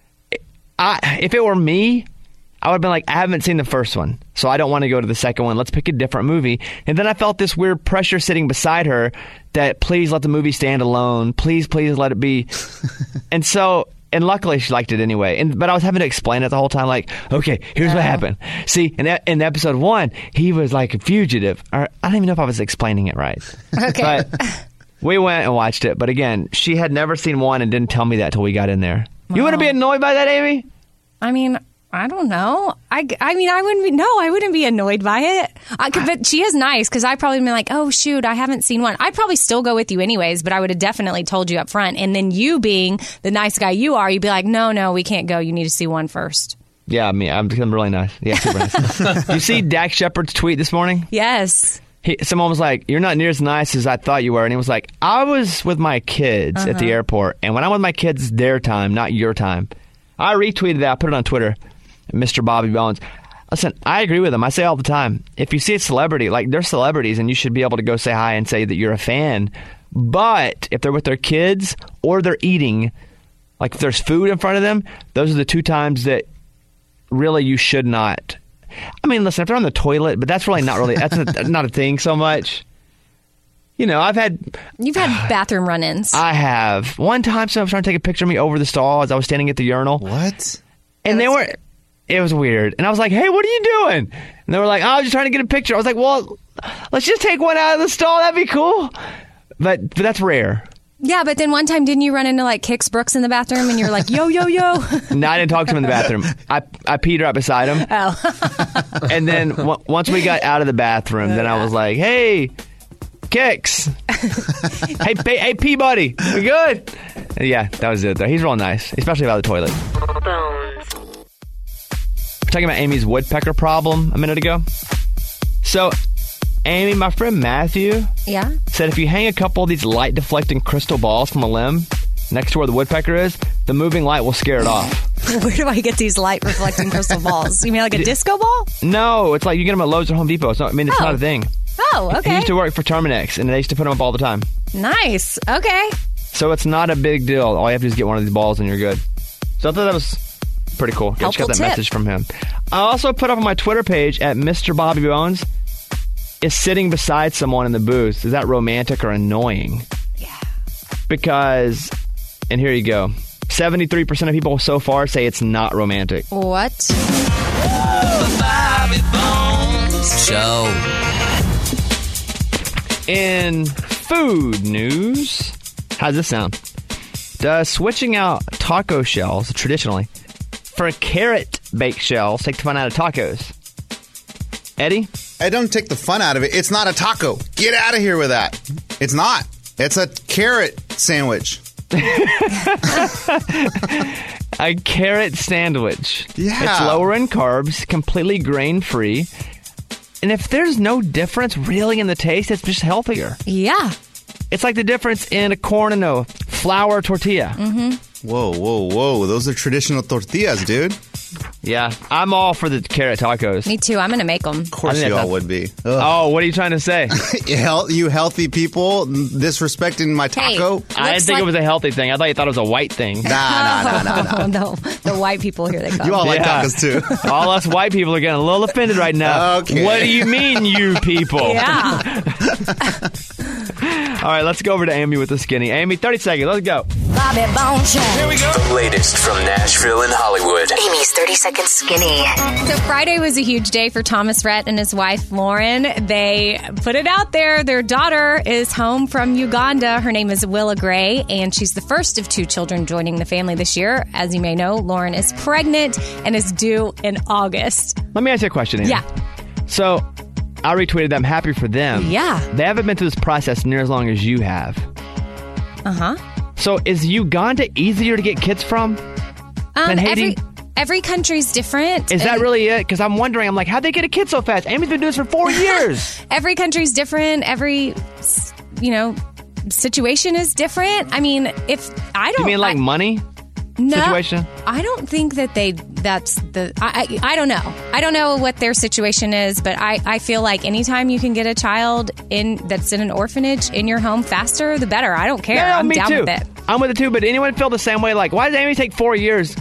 I, if it were me, I would have been like, I haven't seen the first one, so I don't want to go to the second one. Let's pick a different movie. And then I felt this weird pressure sitting beside her that please let the movie stand alone. Please, please let it be. And so, and luckily she liked it anyway. And but I was having to explain it the whole time, like, okay, here's Yeah. what happened. See, in, in episode one, he was like a fugitive. Or I don't even know if I was explaining it right. Okay. But we went and watched it. But again, she had never seen one and didn't tell me that till we got in there. You wouldn't be annoyed by that, Amy? I mean, I don't know. I, I mean, I wouldn't be, no, I wouldn't be annoyed by it. I could, but she is nice because I probably been like, oh, shoot, I haven't seen one. I'd probably still go with you anyways, but I would have definitely told you up front. And then you being the nice guy you are, you'd be like, no, no, we can't go. You need to see one first. Yeah, I mean, I'm, I'm really nice. Yeah, super nice. You see Dak Shepard's tweet this morning? Yes. He, someone was like, you're not near as nice as I thought you were. And he was like, I was with my kids at the Uh-huh. airport. And when I'm with my kids, it's their time, not your time. I retweeted that. I put it on Twitter. Mister Bobby Bones. Listen, I agree with him. I say all the time, if you see a celebrity, like they're celebrities and you should be able to go say hi and say that you're a fan. But if they're with their kids or they're eating, like if there's food in front of them, those are the two times that really you should not. I mean, listen, if they're on the toilet, but that's really not really, that's a, not a thing so much. You know, I've had... You've had bathroom run-ins. I have. One time someone was trying to take a picture of me over the stall as I was standing at the urinal. What? And they were... It was weird. And I was like, hey, what are you doing? And they were like, oh, I was just trying to get a picture. I was like, well, let's just take one out of the stall. That'd be cool. But, but that's rare. Yeah, but then one time, didn't you run into like Kix Brooks in the bathroom and you're like, yo, yo, yo? No, I didn't talk to him in the bathroom. I, I peed right beside him. Oh. And then w- once we got out of the bathroom, then I was like, hey, Kix. hey, hey, hey, P-Buddy. We good? And yeah, that was it, though. He's real nice, especially about the toilet. We're talking about Amy's woodpecker problem a minute ago. So, Amy, my friend Matthew Yeah? said if you hang a couple of these light deflecting crystal balls from a limb next to where the woodpecker is, the moving light will scare it off. Where do I get these light reflecting crystal balls? You mean like a disco ball? No, it's like you get them at Lowe's or Home Depot. It's not, I mean, it's Oh. not a thing. Oh, He okay. used to work for Terminex, and they used to put them up all the time. Nice. Okay. So it's not a big deal. All you have to do is get one of these balls, and you're good. So I thought that was pretty cool. I just Helpful got that tip. message from him. I also put up on my Twitter page at Mister Bobby Bones, is sitting beside someone in the booth, is that romantic or annoying? because, and here you go, seventy-three percent of people so far say it's not romantic. What? The Bobby Bones Show. In food news, how's this sound? Does switching out taco shells traditionally for carrot baked shells take the fun out of tacos? Eddie? I don't take the fun out of it. It's not a taco. Get out of here with that. It's not. It's a carrot sandwich. A carrot sandwich. Yeah. It's lower in carbs, completely grain-free. And if there's no difference really in the taste, it's just healthier. Yeah. It's like the difference in a corn and a flour tortilla. Mm-hmm. Whoa, whoa, whoa. Those are traditional tortillas, dude. Yeah. I'm all for the carrot tacos. Me too. I'm going to make them. Of course you all would be. Ugh. Oh, what are you trying to say? You healthy people disrespecting my taco? Hey, I didn't think like- it was a healthy thing. I thought you thought it was a white thing. Nah, nah, nah, nah, nah. Oh, no. The white people here, they come. You all like Yeah. tacos, too. All us white people are getting a little offended right now. Okay. What do you mean, you people? Yeah. All right, let's go over to Amy with the skinny. Amy, thirty seconds. Let's go. Bobby Bones Show. Here we go. The latest from Nashville and Hollywood. Amy's thirty second skinny. So Friday was a huge day for Thomas Rhett and his wife, Lauren. They put it out there. Their daughter is home from Uganda. Her name is Willa Gray, and she's the first of two children joining the family this year. As you may know, Lauren is pregnant and is due in August. Let me ask you a question, Amy. Yeah. So, I retweeted them. Happy for them. Yeah. They haven't been through this process near as long as you have. Uh-huh. So, is Uganda easier to get kids from Um, than Haiti? every, every country's different. Is that and really it? Because I'm wondering, I'm like, how'd they get a kid so fast? Amy's been doing this for four years. Every country's different. Every, you know, situation is different. I mean, if I don't... You mean like I, money no, situation? I don't think that they, that's the, I, I, I don't know. I don't know what their situation is, but I, I feel like anytime you can get a child in that's in an orphanage in your home faster, the better. I don't care. Yeah, I'm me down too. with it. I'm with it too, but anyone feel the same way? Like, why does Amy take four years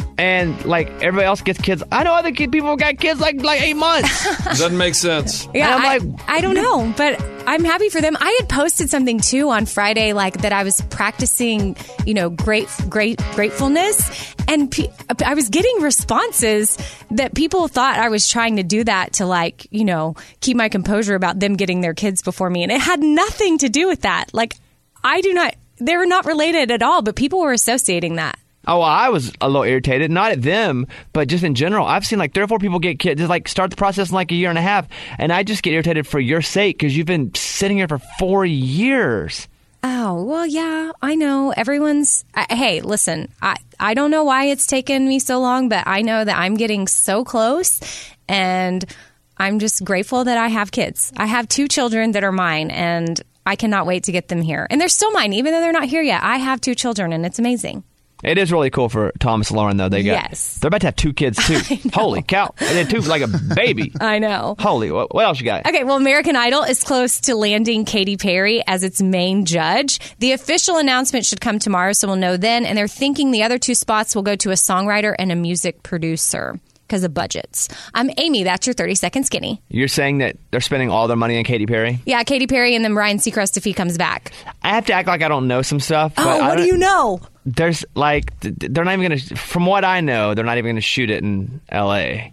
and like everybody else gets kids? I know other kid, people got kids like like eight months. Doesn't make sense. Yeah, And I, I'm like- I don't know, but I'm happy for them. I had posted something too on Friday, like that I was practicing, you know, great, great, gratefulness, and pe- I was getting responses that people thought I was trying to do that to, like, you know, keep my composure about them getting their kids before me, and it had nothing to do with that. Like, I do not. They were not related at all, but people were associating that. Oh, well, I was a little irritated. Not at them, but just in general. I've seen like three or four people get kids, just like start the process in like a year and a half. And I just get irritated for your sake because you've been sitting here for four years. Oh, well, yeah, I know. Everyone's... I, hey, listen, I, I don't know why it's taken me so long, but I know that I'm getting so close, and I'm just grateful that I have kids. I have two children that are mine, and I cannot wait to get them here. And they're still mine, even though they're not here yet. I have two children, and it's amazing. It is really cool for Thomas and Lauren, though. They got, Yes. They're about to have two kids, too. Holy cow. And then two, like a baby. I know. Holy, what, what else you got? Okay, well, American Idol is close to landing Katy Perry as its main judge. The official announcement should come tomorrow, so we'll know then. And they're thinking the other two spots will go to a songwriter and a music producer because of budgets. I'm Amy. That's your thirty second skinny. You're saying that they're spending all their money on Katy Perry? Yeah, Katy Perry and then Ryan Seacrest if he comes back. I have to act like I don't know some stuff. but Oh, I what do don't- you know? There's like, th- they're not even going to, from what I know, they're not even going to shoot it in L A.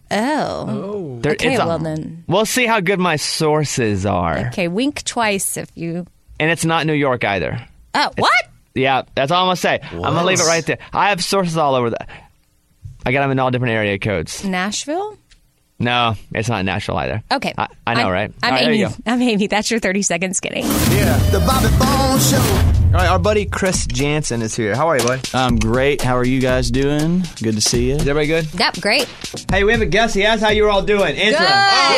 Oh. There- Okay, it's a- well then. We'll see how good my sources are. Okay, wink twice if you... And it's not New York either. Oh, what? Yeah, that's all I'm going to say. I'm going to leave it right there. I have sources all over the... I got them in all different area codes. Nashville? No, it's not Nashville either. Okay. I, I know, I'm, right? I'm All right, there Amy. you go. I'm Amy. That's your thirty second skinny. Yeah, the Bobby Bones Show. All right, our buddy Chris Jansen is here. How are you, buddy? I'm great. How are you guys doing? Good to see you. Is everybody good? Yep, great. Hey, we have a guest. He asked how you were all doing. Answer Good. him.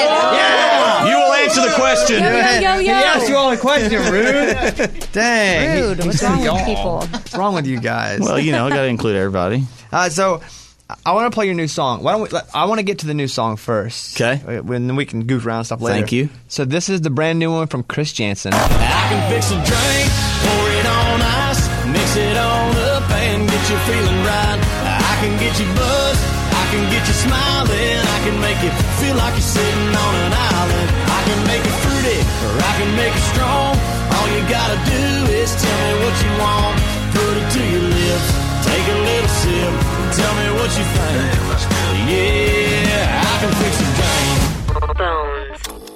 Yeah! You will answer the question. Yo, yo, yo, yo. He asked you all a question, rude. Dang. Rude. He- he What's said wrong with y'all. people? What's wrong with you guys? Well, you know, I got to include everybody. Uh, so, I want to play your new song. Why don't we? I want to get to the new song first. Okay. Then we can goof around and stuff later. Thank you. So this is the brand new one from Chris Jansen. I can fix a drink, pour it on ice, mix it on up and get you feeling right. I can get you buzzed, I can get you smiling, I can make you feel like you're sitting on an island. I can make it fruity, or I can make it strong. All you gotta do is tell me what you want,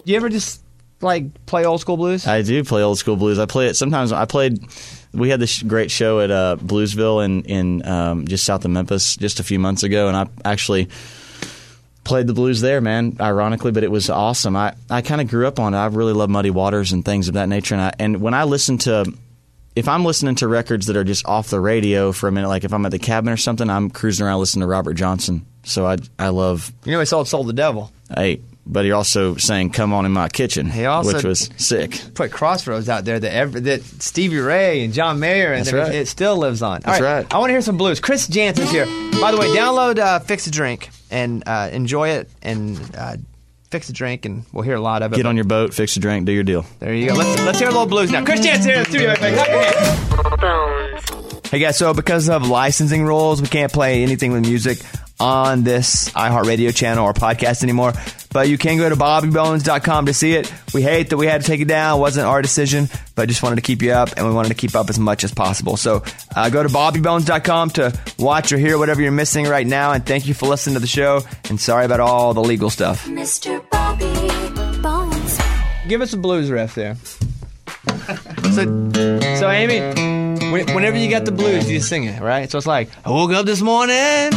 you ever just like play old school blues? I do play old school blues. I play it sometimes. I played. We had this great show at uh, Bluesville in in um, just south of Memphis just a few months ago, and I actually played the blues there, man. Ironically, but it was awesome. I, I kind of grew up on it. I really love Muddy Waters and things of that nature. And I, and when I listen to, if I'm listening to records that are just off the radio for a minute, like if I'm at the cabin or something, I'm cruising around listening to Robert Johnson. So I I love. You know, he sold Soul the Devil. Hey. But he also sang "Come On in My Kitchen," he also which was sick. Put Crossroads out there that every, that Stevie Ray and John Mayer, and That's that right. it still lives on. That's All right, right. I want to hear some blues. Chris Jansen's here. By the way, download uh, Fix a Drink and uh, enjoy it and uh, fix a drink, and we'll hear a lot of it. Get on your boat, fix a drink, do your deal. There you go. Let's let's hear a little blues now. Chris Jansen here in the studio. Everybody, clap your hands. Hey guys, so because of licensing rules, we can't play anything with music on this iHeartRadio channel or podcast anymore. But you can go to bobby bones dot com to see it. We hate that we had to take it down. It wasn't our decision, but just wanted to keep you up, and we wanted to keep up as much as possible. So uh, go to bobby bones dot com to watch or hear whatever you're missing right now. And thank you for listening to the show. And sorry about all the legal stuff. Mister Bobby Bones. Give us a blues riff there. so, so Amy, when- whenever you got the blues, you just sing it, right? So it's like, I woke up this morning,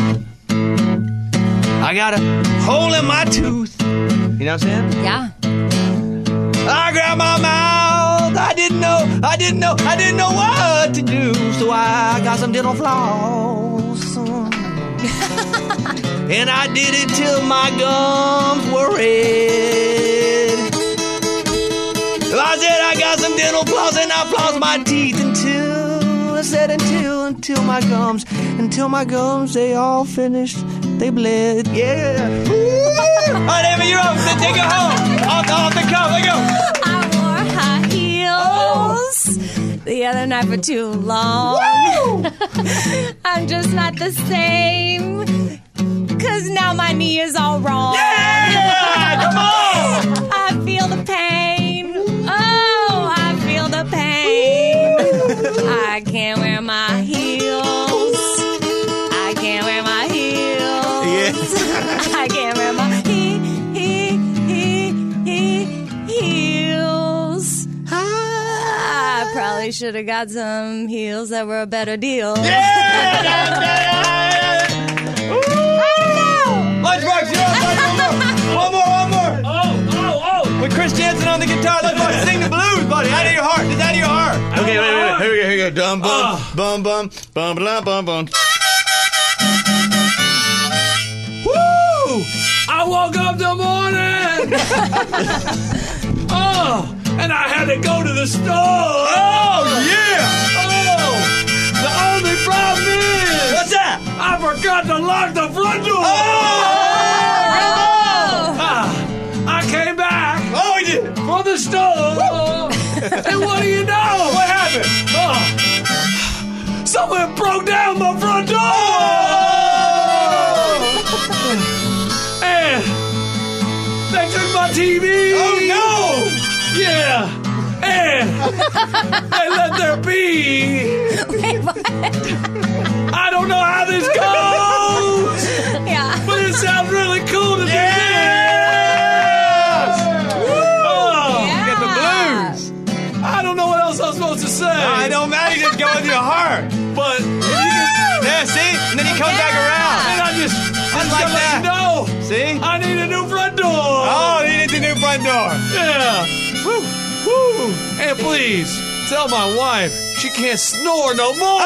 I got a hole in my tooth. You know what I'm saying? Yeah. I grabbed my mouth. I didn't know. I didn't know. I didn't know what to do. So I got some dental floss. And I did it till my gums were red. I said I got some dental floss and I flossed my teeth until I said until until my gums until my gums they all finished. They bled. Yeah. All right, Amy, you're up. Take it home. Off, off the cuff. Let go. I wore high heels the other night for too long. I'm just not the same. Cause now my knee is all wrong. Yeah! Come on! I feel the pain. Oh, I feel the pain. I can't wear my heels. I can't wear my heels. Yeah. I can't wear my he, he, he, he, heels. I probably should have got some heels that were a better deal. Lunchbox, you're up. One more, one more. Oh, oh, oh. With Chris Jansen on the guitar, Lunchbox, sing the blues, buddy. Out of your heart. Just out of your heart. Okay, wait, wait, wait. Here we go, here we go. Dum, bum, bum, bum, bum, bum, bum, bum. Woo! I woke up the morning. Oh, and I had to go to the store. Oh, yeah. Oh, the only problem is. What's that? I forgot to lock the front door. Oh! Ah, I came back. Oh, he did. From the store. And what do you know? What happened? Oh, someone broke down my front door. And they took my T V. Oh, no. Yeah. And they let there be. Wait, what? I don't know how this goes. Yeah. But it sounds really cool to Yeah. do this. Oh, Yeah. You got the blues. I don't know what else I'm supposed to say. No, it don't matter. You just go with your heart. But Yeah, see? And then he comes back around. and I just, I just like gotta let that. you know, See? I need a new front door. Oh, he needs a new front door. Yeah. Woo. Woo. And please tell my wife she can't snore no more.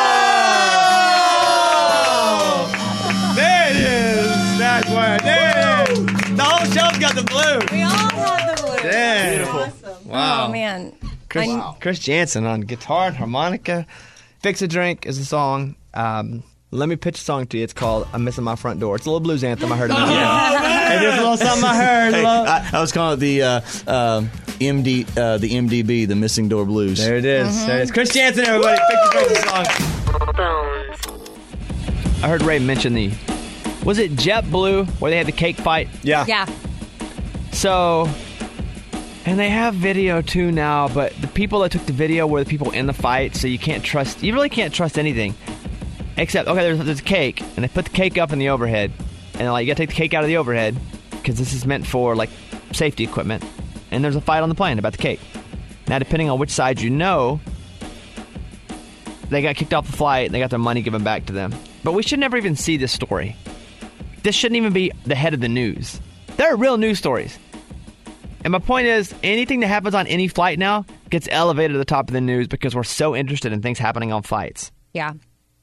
Oh! There it is. That's where. There it is. The whole show's got the blues. We all have the blues. Yeah. Beautiful. Wow. Oh, man. Chris, I- Chris Jansen on guitar and harmonica. Fix a Drink is the song. Um, let me pitch a song to you. It's called I'm Missing My Front Door. It's a little blues anthem I heard in the Hey, there's a little something I heard. Hey, Hello. I, I was calling it the uh, um, M D, uh, the M D B, the Missing Door Blues. There it is. Mm-hmm. There it is. Chris Jansen, everybody. Fix a Drink is the song. I heard Ray mention the, was it JetBlue where they had the cake fight? Yeah. Yeah. So, and they have video too now, but the people that took the video were the people in the fight, so you can't trust, you really can't trust anything. Except, okay, there's, there's a cake, and they put the cake up in the overhead, and they're like, you gotta take the cake out of the overhead, because this is meant for, like, safety equipment, and there's a fight on the plane about the cake. Now, depending on which side you know, they got kicked off the flight and they got their money given back to them. But we should never even see this story. This shouldn't even be the head of the news. There are real news stories. And my point is, anything that happens on any flight now gets elevated to the top of the news because we're so interested in things happening on flights. Yeah.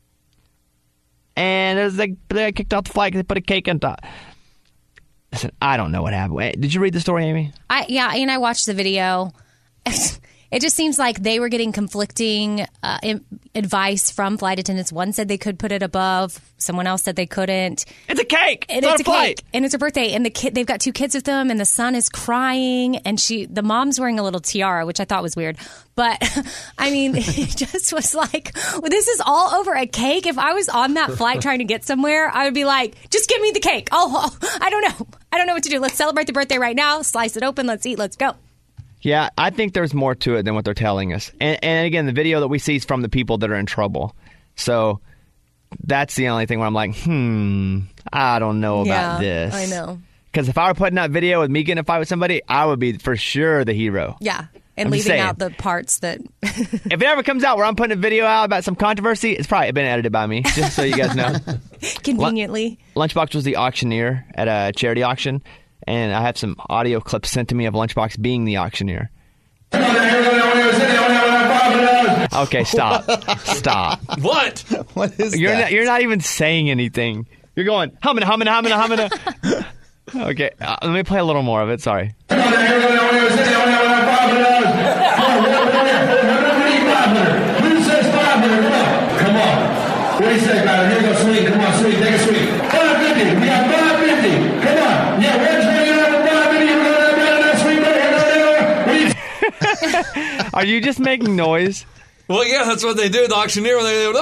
And it was like, they got kicked off the flight because they put a cake on top. Listen, I don't know what happened. Wait, did you read the story, Amy? I yeah, and I watched the video. It just seems like they were getting conflicting uh, im- advice from flight attendants. One said they could put it above. Someone else said they couldn't. It's a cake. And it's not it's a flight. Cake. And it's a birthday. And the kid, they've got two kids with them, and the son is crying. And she, the mom's wearing a little tiara, which I thought was weird. But I mean, it just was like, well, this is all over a cake. If I was on that flight trying to get somewhere, I would be like, just give me the cake. Oh, oh, I don't know. I don't know what to do. Let's celebrate the birthday right now. Slice it open. Let's eat. Let's go. Yeah, I think there's more to it than what they're telling us. And, and again, the video that we see is from the people that are in trouble. So that's the only thing where I'm like, hmm, I don't know about yeah, this. I know. Because if I were putting out video with me getting in a fight with somebody, I would be for sure the hero. Yeah, and I'm just leaving saying. out the parts that... If it ever comes out where I'm putting a video out about some controversy, it's probably been edited by me, just so you guys know. Conveniently. Lunchbox was the auctioneer at a charity auction. And I have some audio clips sent to me of Lunchbox being the auctioneer. Okay, stop. Stop. What? What is you're that? Not, you're not even saying anything. You're going, humming, humming, humming, humming. Okay, uh, let me play a little more of it. Sorry. Come on. What do you say about it? Here you go, sweet. Come on, sweet. Take a sweet. five fifty. We got five fifty. Come on. Yeah, where's the Are you just making noise? Well, yeah, that's what they do. The auctioneer, they,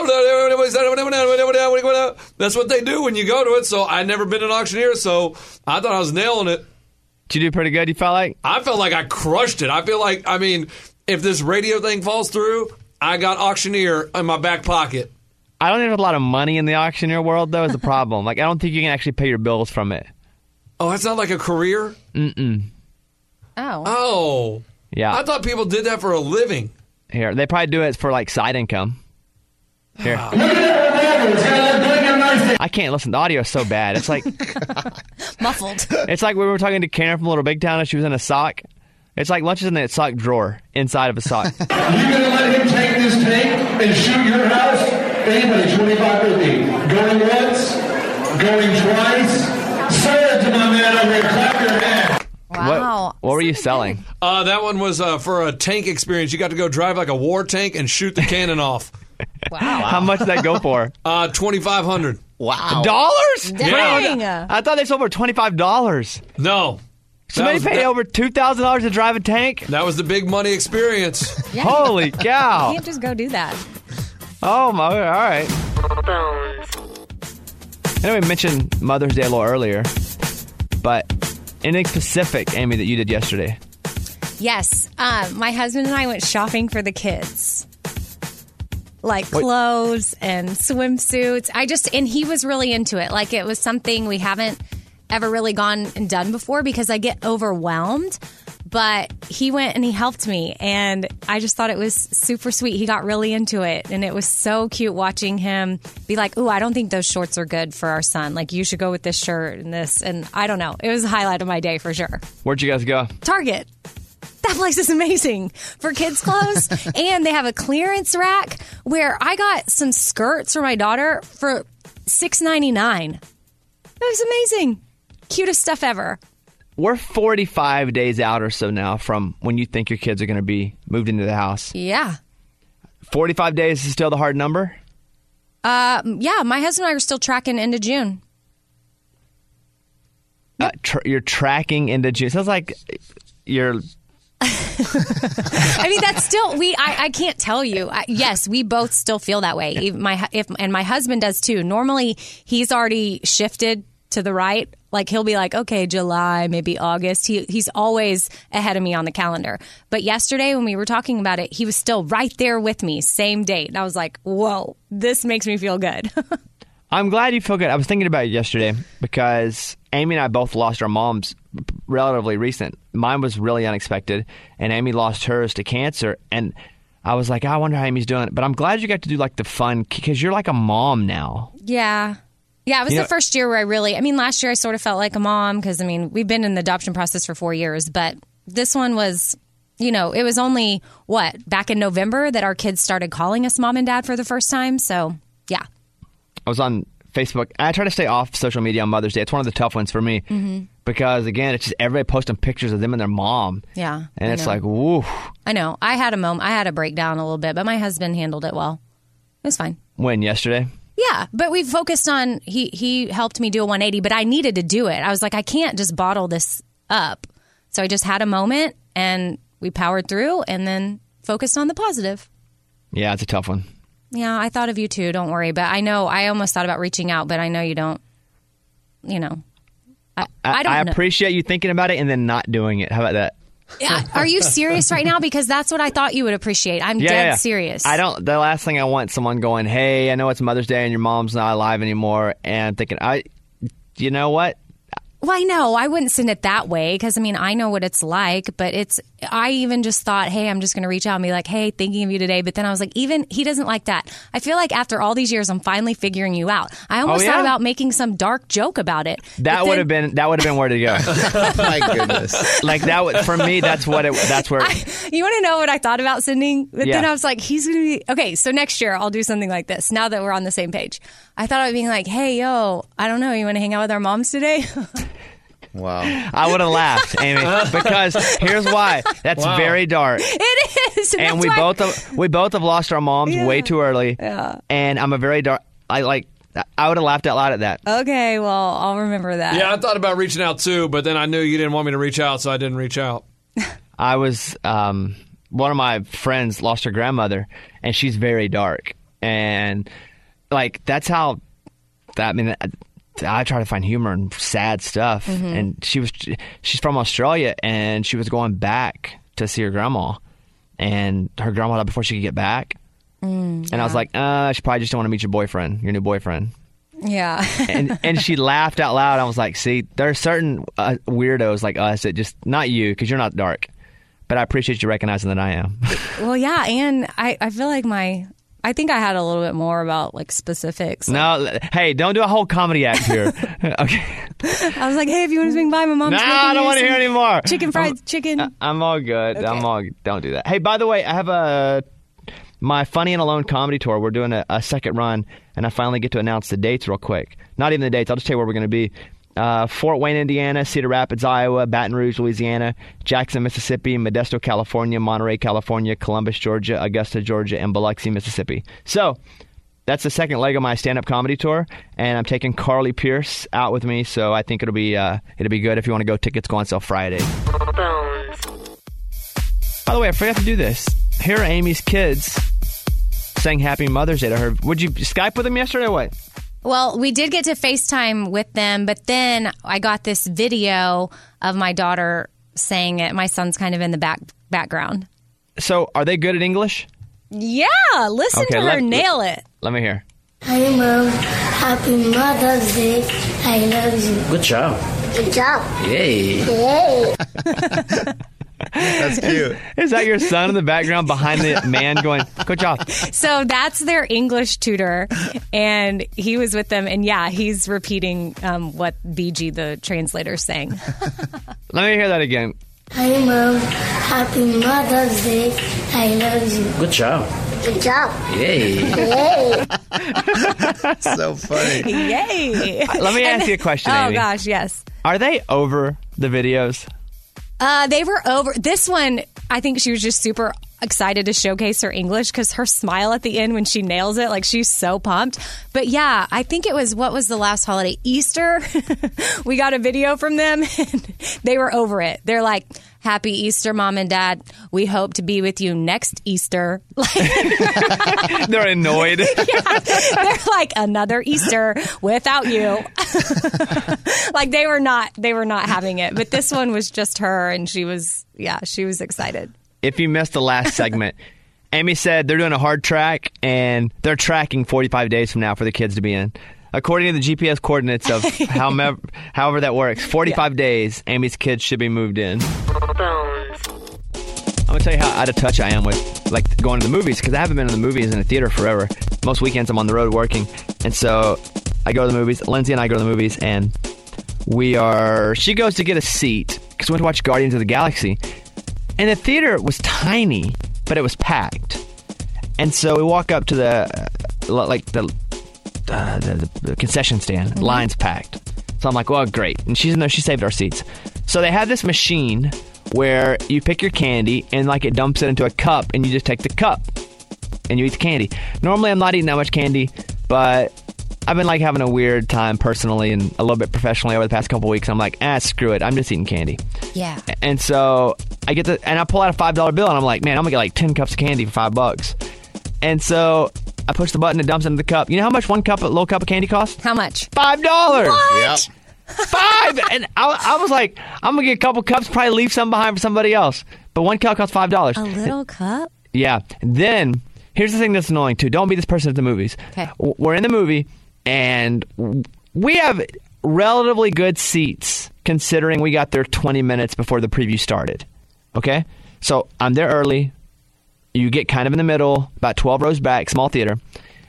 that's what they do when you go to it. So I'd never been an auctioneer, so I thought I was nailing it. Did you do pretty good, you felt like? I felt like I crushed it. I feel like, I mean, if this radio thing falls through, I got auctioneer in my back pocket. I don't have a lot of money in the auctioneer world, though, is the problem. Like, I don't think you can actually pay your bills from it. Oh, that's not like a career? Mm-mm. Oh. Oh. Yeah. I thought people did that for a living. Here, they probably do it for, like, side income. Here. I can't listen. The audio is so bad. It's like... Muffled. It's like we were talking to Karen from Little Big Town and she was in a sock. It's like lunch is in that sock drawer inside of a sock. Are you going to let him take this tank and shoot your house? Anybody, twenty-five fifty. Going once, going twice. Sir, to my man over here, clap your hands. Wow. What, what were you selling? Uh, that one was uh, for a tank experience. You got to go drive like a war tank and shoot the cannon off. Wow. How much did that go for? Uh, twenty-five hundred dollars. Wow. Dollars? Dang. Yeah. I thought they sold for twenty-five dollars. No. Somebody paid that, over two thousand dollars to drive a tank? That was the big money experience. Yeah. Holy cow. You can't just go do that. Oh, my. All right. I know we mentioned Mother's Day a little earlier, but anything specific, Amy, that you did yesterday? Yes. Um, my husband and I went shopping for the kids. Like What? clothes and swimsuits. I just, and he was really into it. Like it was something we haven't ever really gone and done before because I get overwhelmed. But he went and he helped me, and I just thought it was super sweet. He got really into it, and it was so cute watching him be like, ooh, I don't think those shorts are good for our son. Like, you should go with this shirt and this. And I don't know. It was a highlight of my day for sure. Where'd you guys go? Target. That place is amazing for kids' clothes. And they have a clearance rack where I got some skirts for my daughter for six ninety-nine. That was amazing. Cutest stuff ever. We're forty-five days out or so now from when you think your kids are going to be moved into the house. Yeah. forty-five days is still the hard number? Uh, yeah, my husband and I are still tracking into June. Uh, tr- you're tracking into June. Sounds like you're... I mean, that's still we. I, I can't tell you. I, yes, we both still feel that way. Even my if and my husband does too. Normally, he's already shifted to the right. Like he'll be like, okay, July, maybe August. He he's always ahead of me on the calendar. But yesterday, when we were talking about it, he was still right there with me, same date. And I was like, whoa, this makes me feel good. I'm glad you feel good. I was thinking about it yesterday because Amy and I both lost our moms relatively recent. Mine was really unexpected, and Amy lost hers to cancer. And I was like, I wonder how Amy's doing. But I'm glad you got to do like the fun, because you're like a mom now. Yeah. Yeah, it was You the know- first year where I really, I mean, last year I sort of felt like a mom because, I mean, we've been in the adoption process for four years, but this one was, you know, it was only, what, back in November that our kids started calling us mom and dad for the first time. So, yeah. I was on Facebook. I try to stay off social media on Mother's Day. It's one of the tough ones for me Mm-hmm. because, again, it's just everybody posting pictures of them and their mom. Yeah. And I it's know. like, woo. I know. I had a moment. I had a breakdown a little bit, but my husband handled it well. It was fine. When, yesterday? Yeah, but we focused on, he, he helped me do a one eighty, but I needed to do it. I was like, I can't just bottle this up. So I just had a moment and we powered through and then focused on the positive. Yeah, it's a tough one. Yeah, I thought of you too. Don't worry. But I know I almost thought about reaching out, but I know you don't, you know, I, I don't I know. appreciate you thinking about it and then not doing it. How about that? Yeah, are you serious right now? Because that's what I thought you would appreciate. I'm Yeah, dead yeah, yeah. serious. I don't. The last thing I want someone going, "Hey, I know it's Mother's Day and your mom's not alive anymore," and thinking, "I, you know what? Well, I know. I wouldn't send it that way because, I mean, I know what it's like, but it's, I even just thought, hey, I'm just going to reach out and be like, hey, thinking of you today. But then I was like, even, he doesn't like that. I feel like after all these years, I'm finally figuring you out. I almost Oh, yeah? thought about making some dark joke about it. That would have been that would have been where to go." My goodness. Like that would, for me. That's what it. That's where. You want to know what I thought about sending? But then Yeah. I was like, he's going to be, okay, so next year I'll do something like this now that we're on the same page. I thought of being like, hey, yo, I don't know, you want to hang out with our moms today? Wow. I would have laughed, Amy, because here's why. That's Wow. very dark. It is. And that's we why- both have, we both have lost our moms Yeah. way too early. Yeah. And I'm a very dark. I like. I would have laughed out loud at that. Okay, well, I'll remember that. Yeah, I thought about reaching out too, but then I knew you didn't want me to reach out, so I didn't reach out. I was um, one of my friends lost her grandmother, and she's very dark, and like that's how. That, I mean, I, I try to find humor in sad stuff, Mhm. and she was she's from Australia, and she was going back to see her grandma, and her grandma died before she could get back, Mm, and I was like, uh, she probably just don't want to meet your boyfriend, your new boyfriend. yeah. and and she laughed out loud. I was like, see, there are certain uh, weirdos like us that just, not you, because you're not dark, but I appreciate you recognizing that I am. Well, yeah, and I, I feel like my, I think I had a little bit more about like specifics. No, hey, don't do a whole comedy act here. Okay. I was like, hey, if you want to swing by, my mom's No, making I don't you want to some hear anymore. Chicken fried I'm, chicken. I'm all good. Okay. I'm all. Don't do that. Hey, by the way, I have a my Funny and Alone comedy tour. We're doing a, a second run, and I finally get to announce the dates real quick. Not even the dates. I'll just tell you where we're going to be. Uh, Fort Wayne, Indiana, Cedar Rapids, Iowa, Baton Rouge, Louisiana, Jackson, Mississippi, Modesto, California, Monterey, California, Columbus, Georgia, Augusta, Georgia, and Biloxi, Mississippi. So that's the second leg of my stand-up comedy tour, and I'm taking Carly Pierce out with me. So I think it'll be uh, it'll be good. If you want to go, tickets go on sale Friday. By the way, I forgot to do this. Here are Amy's kids saying Happy Mother's Day to her. Would you Skype with them yesterday or what? Well, we did get to FaceTime with them, but then I got this video of my daughter saying it. My son's kind of in the back background. So are they good at English? Yeah, listen Okay, to her let- nail it. Let me hear. Hi, Mom. Happy Mother's Day. I love you. Good job. Good job. Yay. Yay. That's cute. Is that your son in the background behind the man going, good job? So that's their English tutor, and he was with them, and yeah, he's repeating um, what B G, the translator, is saying. Let me hear that again. Hi, Mom. Happy Mother's Day. I love you. Good job. Good job. Yay. Yay. So funny. Yay. Let me ask you a question, Oh, Amy. gosh, yes. Are they over the videos? Uh, they were over. This one, I think she was just super excited to showcase her English because her smile at the end when she nails it, like she's so pumped. But yeah, I think it was, what was the last holiday? Easter. We got a video from them and they were over it. They're like, Happy Easter, Mom and Dad. We hope to be with you next Easter. They're annoyed. Yeah, they're like, another Easter without you. Like they were not, they were not having it. But this one was just her, and she was, yeah, she was excited. If you missed the last segment, Amy said they're doing a hard track, and they're tracking forty-five days from now for the kids to be in. According to the G P S coordinates of how me- however that works, forty-five yeah. days, Amy's kids should be moved in. I'm going to tell you how out of touch I am with like going to the movies, because I haven't been in the movies in a theater forever. Most weekends I'm on the road working. And so I go to the movies. Lindsay and I go to the movies, and we are... She goes to get a seat because we went to watch Guardians of the Galaxy. And the theater was tiny, but it was packed. And so we walk up to the, uh, like, the, uh, the, the concession stand. Mm-hmm. Line's packed. So I'm like, well, great. And she's in there. She saved our seats. So they have this machine where you pick your candy and like it dumps it into a cup, and you just take the cup and you eat the candy. Normally I'm not eating that much candy, but I've been like having a weird time personally and a little bit professionally over the past couple weeks. I'm like, ah, screw it. I'm just eating candy. Yeah. And so I get the, and I pull out a five dollar bill, and I'm like, man, I'm gonna get like ten cups of candy for five bucks. And so I push the button, it dumps into the cup. You know how much one cup, a little cup of candy costs? How much? Five dollars. What? Yep. Five! And I, I was like, I'm going to get a couple cups, probably leave some behind for somebody else. But one cup costs five dollars. A little cup? Yeah. And then, here's the thing that's annoying, too. Don't be this person at the movies. Okay. We're in the movie, and we have relatively good seats, considering we got there twenty minutes before the preview started. Okay? So, I'm there early. You get kind of in the middle, about twelve rows back, small theater.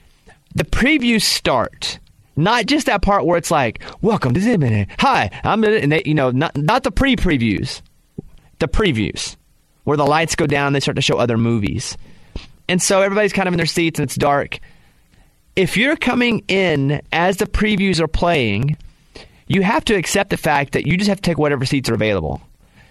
The previews start... Not just that part where it's like, welcome to Zimmerman. Hi, I'm in it. And they, you know, not, not the pre-previews. The previews. Where the lights go down and they start to show other movies. And so everybody's kind of in their seats and it's dark. If you're coming in as the previews are playing, you have to accept the fact that you just have to take whatever seats are available.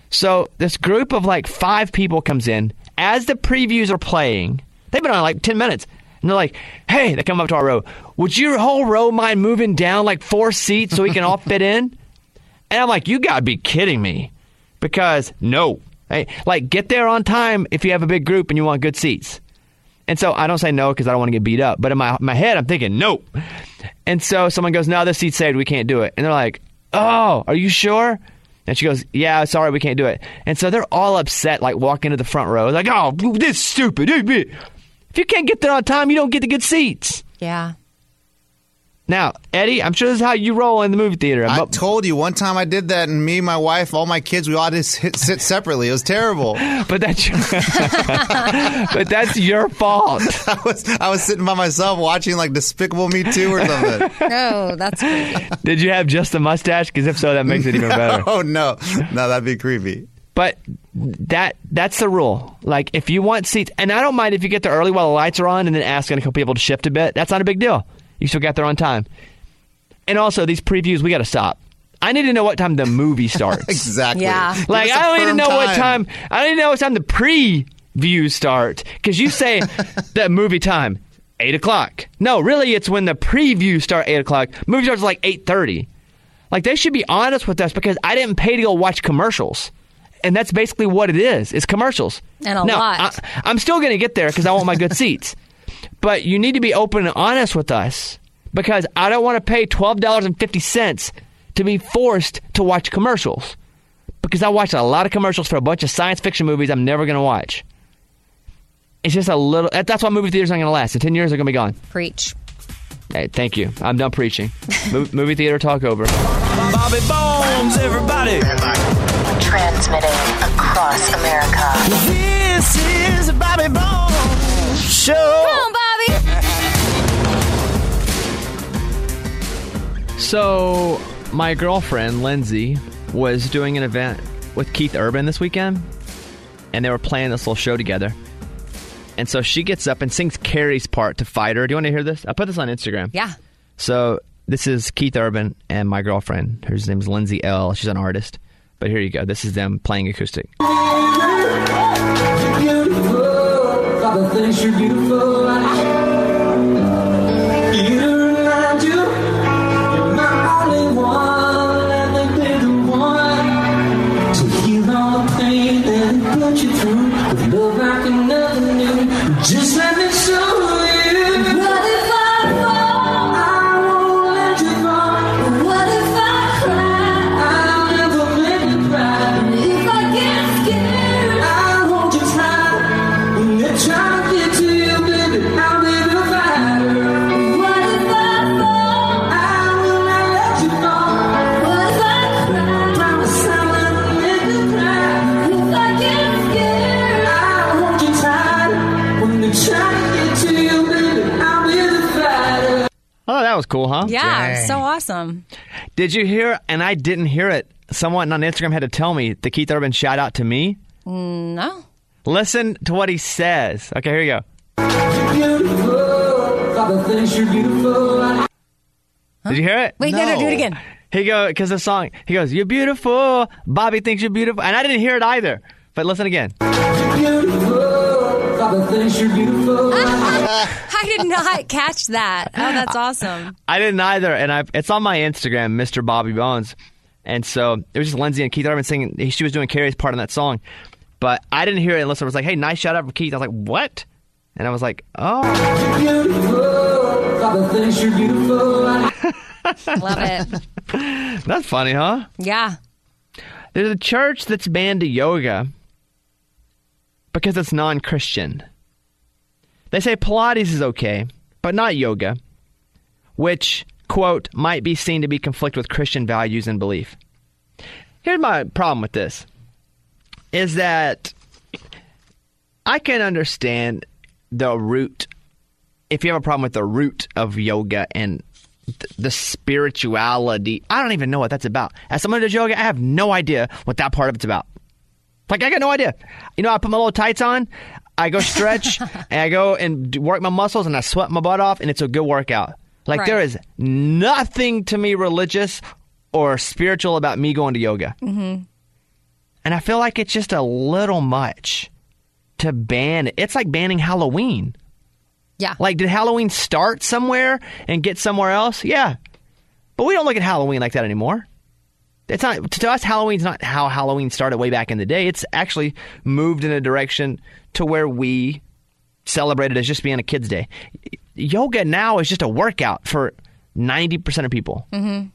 So this group of like five people comes in as the previews are playing. They've been on like ten minutes. And they're like, hey, they come up to our row. Would your whole row mind moving down like four seats so we can all fit in? And I'm like, you got to be kidding me. Because no. Hey, like, get there on time if you have a big group and you want good seats. And so I don't say no because I don't want to get beat up. But in my, my head, I'm thinking, no. And so someone goes, no, this seat's saved. We can't do it. And they're like, oh, are you sure? And she goes, yeah, sorry, we can't do it. And so they're all upset, like, walking to the front row. Like, oh, this is stupid. If you can't get there on time, you don't get the good seats. Yeah. Now, Eddie, I'm sure this is how you roll in the movie theater. I I'm, told you one time I did that, and me, my wife, all my kids, we all just hit, sit separately. It was terrible. But that's your, but that's your fault. I was I was sitting by myself watching like Despicable Me two or something. Oh, that's creepy. Did you have just a mustache? Because if so, that makes it even better. Oh no, no, that'd be creepy. But that that's the rule. Like, if you want seats, and I don't mind if you get there early while the lights are on and then ask a couple people to shift a bit. That's not a big deal. You still got there on time. And also, these previews, we got to stop. I need to know what time the movie starts. Exactly. Yeah. Like, I don't even know time. what time. I don't even know what time the previews start. Because you say the movie time, eight o'clock. No, really, it's when the previews start eight o'clock. Movie starts like eight thirty. Like, they should be honest with us because I didn't pay to go watch commercials. And that's basically what it is. It's commercials. And a now, lot. I, I'm still going to get there because I want my good seats. But you need to be open and honest with us because I don't want to pay twelve dollars and fifty cents to be forced to watch commercials. Because I watched a lot of commercials for a bunch of science fiction movies I'm never going to watch. It's just a little... That's why movie theaters aren't going to last. In ten years, they're going to be gone. Preach. Hey, thank you. I'm done preaching. Mo- movie theater talk over. Bobby Bones, everybody. Transmitting across America. This is Bobby Bones Show. Come on, Bobby. So, my girlfriend, Lindsay, was doing an event with Keith Urban this weekend, and they were playing this little show together. And so she gets up and sings Carrie's part to Fighter. Do you want to hear this? I put this on Instagram. Yeah. So, this is Keith Urban and my girlfriend. Her name is Lindsay L. She's an artist. But here you go. This is them playing acoustic. You're beautiful. All the things you're beautiful. You remind you, you're my only one. I think they're the one to heal all the pain that it put you through. With love I can never knew. Just let me show you. What if I fall? I won't let you fall. What if I cry? I'll never make you cry. If I get scared, I won't just try. When they try to get to you, baby, I'll be the fighter. What if I fall? I was cool, huh? Yeah, it was so awesome. Did you hear, and I didn't hear it, someone on Instagram had to tell me the Keith Urban shout out to me? Mm, No. Listen to what he says. Okay, here you go. Beautiful, Father thinks you're beautiful. Did you hear it? Wait, no, no, do it again. He go because the song. He goes, "You're beautiful." Bobby thinks you're beautiful, and I didn't hear it either. But listen again. Beautiful, Father thinks you're beautiful. I did not catch that. Oh, that's awesome. I didn't either, and I it's on my Instagram, Mister Bobby Bones, and so it was just Lindsay and Keith Urban singing. She was doing Carrie's part in that song, but I didn't hear it unless it was like, "Hey, nice shout out from Keith." I was like, "What?" And I was like, "Oh." Beautiful, Father thinks you're beautiful. Love it. That's funny, huh? Yeah. There's a church that's banned yoga because it's non-Christian. They say Pilates is okay, but not yoga, which, quote, might be seen to be conflict with Christian values and belief. Here's my problem with this, is that I can understand the root, if you have a problem with the root of yoga and th- the spirituality. I don't even know what that's about. As someone who does yoga, I have no idea what that part of it's about. Like, I got no idea. You know, I put my little tights on, I go stretch, and I go and do- work my muscles, and I sweat my butt off, and it's a good workout. Like, Right. there is nothing to me religious or spiritual about me going to yoga. Mm-hmm. And I feel like it's just a little much to ban it. It's like banning Halloween. Yeah. Like, did Halloween start somewhere and get somewhere else? Yeah. But we don't look at Halloween like that anymore. It's not, to us, Halloween's not how Halloween started way back in the day. It's actually moved in a direction to where we celebrate it as just being a kid's day. Yoga now is just a workout for ninety percent of people. Mm-hmm.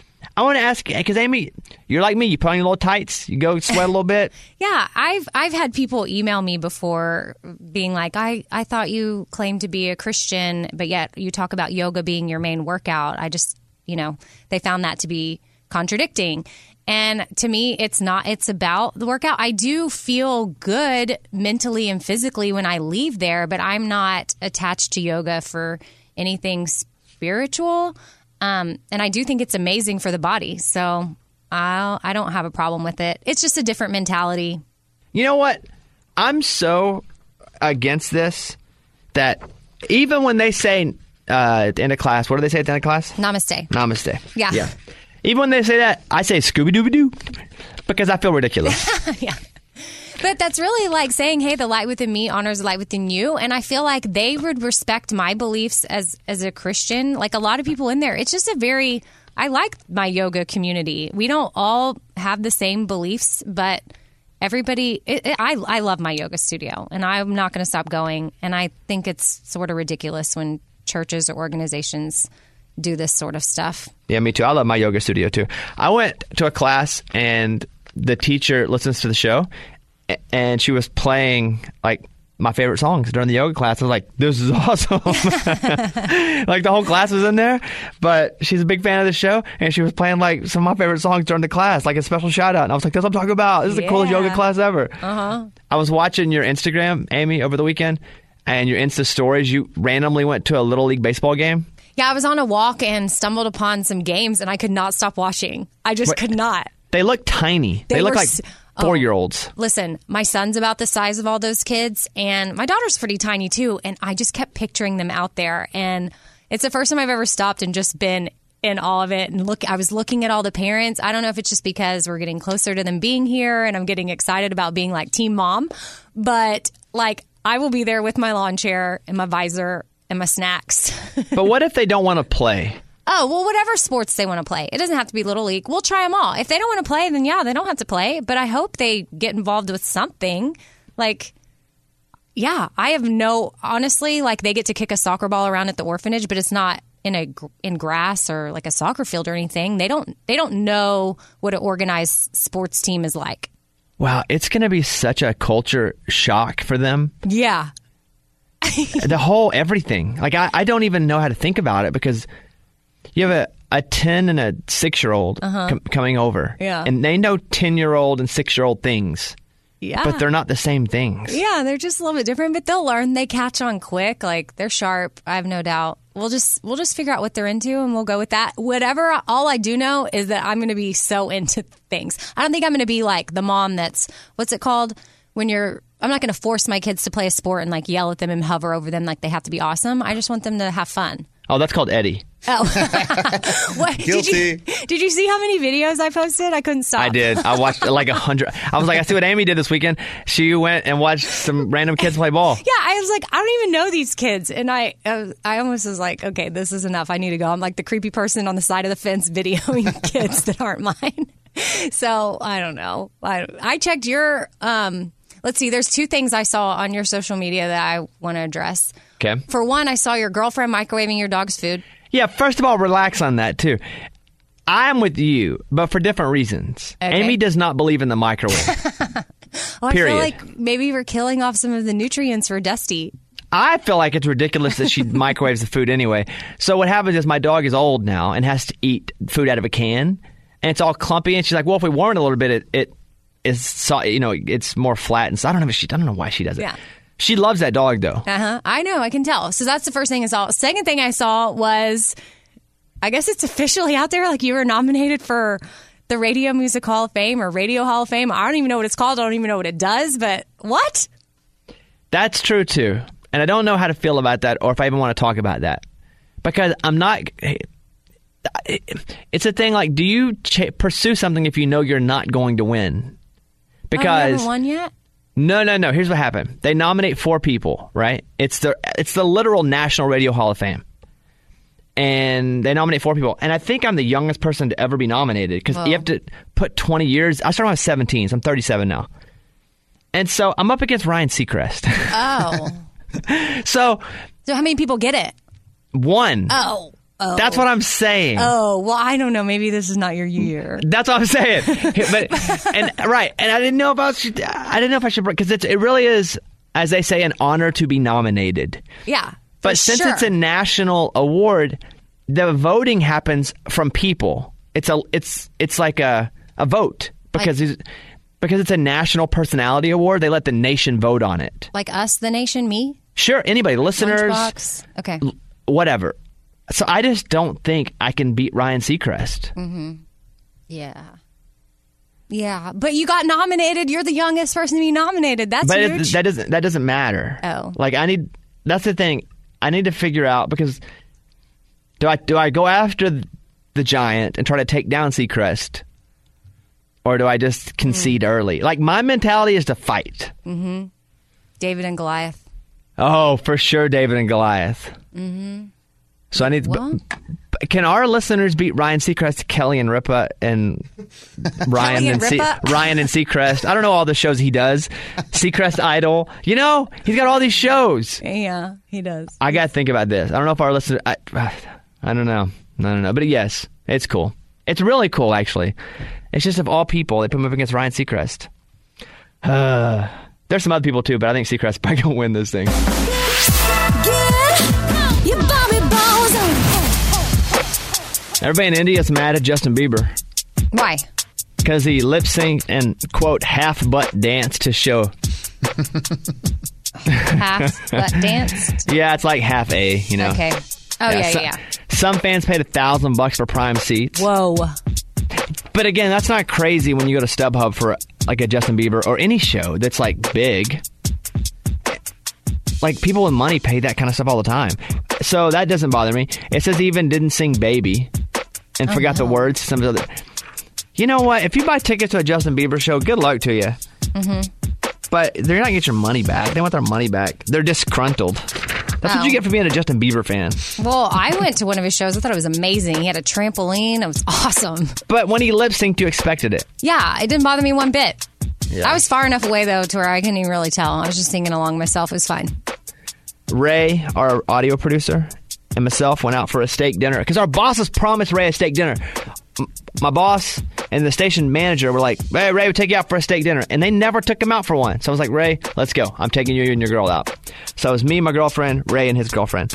I want to ask, because Amy, you're like me. You put on your little tights, you go sweat a little bit. Yeah, I've I've had people email me before being like, I, I thought you claimed to be a Christian, but yet you talk about yoga being your main workout. I just, you know, they found that to be contradicting. And to me, it's not, it's about the workout. I do feel good mentally and physically when I leave there, but I'm not attached to yoga for anything spiritual. Um, and I do think it's amazing for the body. So I'll, I don't have a problem with it. It's just a different mentality. You know what? I'm so against this that even when they say uh, at the end of class, what do they say at the end of class? Namaste. Namaste. Yeah. Yeah. Even when they say that, I say Scooby-Dooby-Doo because I feel ridiculous. Yeah. But that's really like saying, hey, the light within me honors the light within you. And I feel like they would respect my beliefs as, as a Christian. Like a lot of people in there, it's just a very, I like my yoga community. We don't all have the same beliefs, but everybody, it, it, I, I love my yoga studio and I'm not going to stop going. And I think it's sort of ridiculous when churches or organizations do this sort of stuff. Yeah, me too. I love my yoga studio too. I went to a class and the teacher listens to the show and she was playing like my favorite songs during the yoga class. I was like, this is awesome. Like the whole class was in there, but she's a big fan of the show and she was playing like some of my favorite songs during the class, like a special shout out. And I was like, that's what I'm talking about. This is Yeah. the coolest yoga class ever. Uh-huh. I was watching your Instagram, Amy, over the weekend and your Insta stories. You randomly went to a Little League baseball game. Yeah, I was on a walk and stumbled upon some games and I could not stop watching. I just Wait. could not. They look tiny. They, They look were like s- four-year-olds. Listen, my son's about the size of all those kids, and my daughter's pretty tiny too. And I just kept picturing them out there, and it's the first time I've ever stopped and just been in all of it. And look, I was looking at all the parents. I don't know if it's just because we're getting closer to them being here, and I'm getting excited about being like team mom, but like I will be there with my lawn chair and my visor and my snacks. But what if they don't want to play? Oh, well, whatever sports they want to play. It doesn't have to be Little League. We'll try them all. If they don't want to play, then yeah, they don't have to play. But I hope they get involved with something. Like, yeah, I have no, honestly, like they get to kick a soccer ball around at the orphanage, but it's not in a in grass or like a soccer field or anything. They don't they don't know what an organized sports team is like. Wow, it's going to be such a culture shock for them. Yeah. The whole everything. Like, I, I don't even know how to think about it because you have a, a ten and a six-year-old Uh-huh. com- coming over. Yeah. And they know ten-year-old and six-year-old things. Yeah. But they're not the same things. Yeah, they're just a little bit different, but they'll learn. They catch on quick. Like, they're sharp. I have no doubt. we'll just we'll just figure out what they're into, and we'll go with that. Whatever. All I do know is that I'm going to be so into things. I don't think I'm going to be like the mom that's what's it called when you're. I'm not going to force my kids to play a sport and like yell at them and hover over them like they have to be awesome. I just want them to have fun. Oh, that's called Eddie. Oh, what, Guilty. Did you, did you see how many videos I posted? I couldn't stop. I did. I watched like a hundred. I was like, I see what Amy did this weekend. She went and watched some random kids play ball. Yeah, I was like, I don't even know these kids, and I, uh, I almost was like, okay, this is enough. I need to go. I'm like the creepy person on the side of the fence videoing kids that aren't mine. So I don't know. I I checked your. Um, let's see. There's two things I saw on your social media that I want to address. Okay. For one, I saw your girlfriend microwaving your dog's food. Yeah, first of all, relax on that, too. I'm with you, but for different reasons. Okay. Amy does not believe in the microwave. Oh, I Period. feel like maybe we're killing off some of the nutrients for Dusty. I feel like it's ridiculous that she microwaves the food anyway. So what happens is my dog is old now and has to eat food out of a can, and it's all clumpy, and she's like, well, if we warm it a little bit, it, it is, so, you know, it's more flat. And so I don't know if she, I don't know why she does it. Yeah. She loves that dog, though. Uh-huh. I know. I can tell. So that's the first thing I saw. Second thing I saw was, I guess it's officially out there. Like you were nominated for the Radio Music Hall of Fame or Radio Hall of Fame. I don't even know what it's called. I don't even know what it does. But what? That's true, too. And I don't know how to feel about that or if I even want to talk about that. Because I'm not... It's a thing like, do you ch- pursue something if you know you're not going to win? Because... Oh, you haven't won yet? No, no, no. Here's what happened. They nominate four people, right? It's the it's the literal National Radio Hall of Fame. And they nominate four people. And I think I'm the youngest person to ever be nominated because you have to put twenty years. I started when I was seventeen, so I'm thirty-seven now. And so I'm up against Ryan Seacrest. Oh. so... So how many people get it? One. Oh. Oh. That's what I'm saying. Oh, well, I don't know. Maybe this is not your year. That's what I'm saying. but and right, and I didn't know about. I didn't know if I should because it really is, as they say, an honor to be nominated. Yeah, but since sure. it's a national award, the voting happens from people. It's a it's it's like a a vote because like, it's, because it's a national personality award. They let the nation vote on it. Like us, the nation, me. Sure, anybody, listeners, Lunchbox. Okay, whatever. So I just don't think I can beat Ryan Seacrest. Mm-hmm. Yeah. Yeah. But you got nominated. You're the youngest person to be nominated. That's but huge. It, that doesn't that doesn't matter. Oh. Like I need that's the thing. I need to figure out because do I do I go after the giant and try to take down Seacrest? Or do I just concede mm. early? Like my mentality is to fight. Mm-hmm. David and Goliath. Oh, for sure David and Goliath. Mm-hmm. So I need to, can our listeners beat Ryan Seacrest, Kelly and Ripa, and Ryan and, and Se- Ryan and Seacrest? I don't know all the shows he does. Seacrest Idol. You know, he's got all these shows. Yeah, he does. I got to think about this. I don't know if our listeners... I, I don't know. I don't know. But yes, it's cool. It's really cool, actually. It's just of all people, they put him up against Ryan Seacrest. Uh, there's some other people, too, but I think Seacrest probably going to win this thing. Everybody in India is mad at Justin Bieber. Why? Because he lip synced and, quote, half butt danced to show. Half butt danced? Yeah, it's like half A, you know. Okay. Oh, yeah, yeah, some, yeah. Some fans paid a thousand bucks for prime seats. Whoa. But again, that's not crazy when you go to StubHub for like a Justin Bieber or any show that's like big. Like people with money pay that kind of stuff all the time. So that doesn't bother me. It says he even didn't sing Baby and oh, forgot no. the words to some of the other. You know what? If you buy tickets to a Justin Bieber show, good luck to you. Mm-hmm. But they're not going to get your money back. They want their money back. They're disgruntled. That's oh. what you get for being a Justin Bieber fan. Well, I went to one of his shows. I thought it was amazing. He had a trampoline. It was awesome. But when he lip synced, you expected it. Yeah, it didn't bother me one bit. Yeah. I was far enough away, though, to where I couldn't even really tell. I was just singing along myself. It was fine. Ray, our audio producer, and myself went out for a steak dinner because our bosses promised Ray a steak dinner. My boss and the station manager were like, hey, Ray, we'll take you out for a steak dinner. And they never took him out for one. So I was like, Ray, let's go. I'm taking you and your girl out. So it was me, my girlfriend, Ray, and his girlfriend.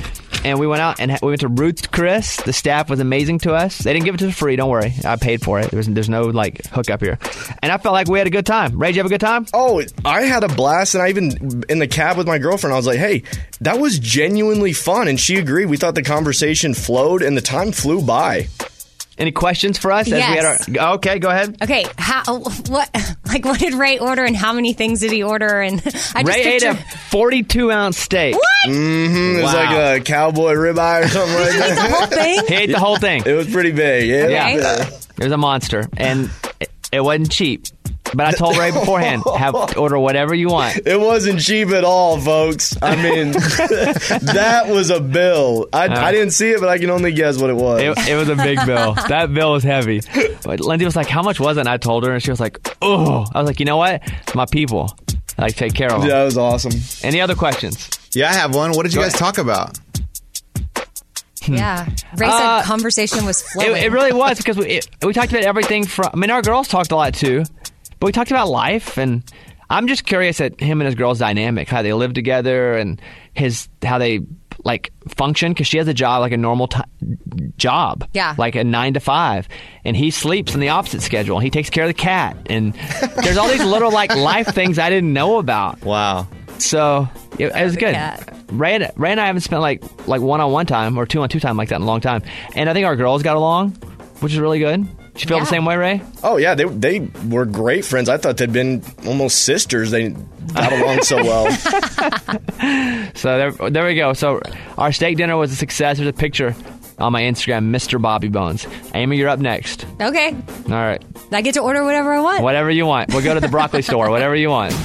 and we went out and ha- we went to Ruth's Chris. The staff was amazing to us. They didn't give it to us free. Don't worry, I paid for it. There was, there's no like hookup here, and I felt like we had a good time. Ray, did you have a good time? Oh, I had a blast, and I even in the cab with my girlfriend, I was like, "Hey, that was genuinely fun," and she agreed. We thought the conversation flowed, and the time flew by. Any questions for us? As Yes. we had our, okay, go ahead. Okay, how what like what did Ray order and how many things did he order? And I just Ray ate picture, a forty-two ounce steak. What? Mm-hmm. It was Wow. like a cowboy ribeye or something like that. the whole thing. He ate the whole thing. It was pretty big. Yeah, Okay. It was a monster, and it, it wasn't cheap. But I told Ray beforehand, have order whatever you want. It wasn't cheap at all, folks. I mean, that was a bill. I, Uh, I didn't see it, but I can only guess what it was. It, it was a big bill. That bill was heavy. But Lindsay was like, how much was it? And I told her, and she was like, oh. I was like, you know what? My people. I like take care of them. Yeah, that was awesome. Any other questions? Yeah, I have one. What did you Go guys ahead. talk about? Yeah, Ray Uh, said conversation was flowing. It, it really was because we it, we talked about everything from. I mean, our girls talked a lot too, but we talked about life, and I'm just curious at him and his girls' dynamic, how they live together, and his how they like function. Because she has a job like a normal t- job, Yeah. like a nine to five, and he sleeps in the opposite schedule. He takes care of the cat, and there's all these little like life things I didn't know about. Wow. So it, it was the good. cat. Ray and, Ray and I haven't spent like like one on one time or two on two time like that in a long time, and I think our girls got along, which is really good. Did you feel Yeah. the same way, Ray? Oh, yeah, they they were great friends. I thought they'd been almost sisters. They got along so well. So there, there we go. So our steak dinner was a success. There's a picture on my Instagram, Mister Bobby Bones. Amy, you're up next. Okay, All right, I get to order whatever I want. whatever you want. We'll go to the broccoli store. Whatever you want.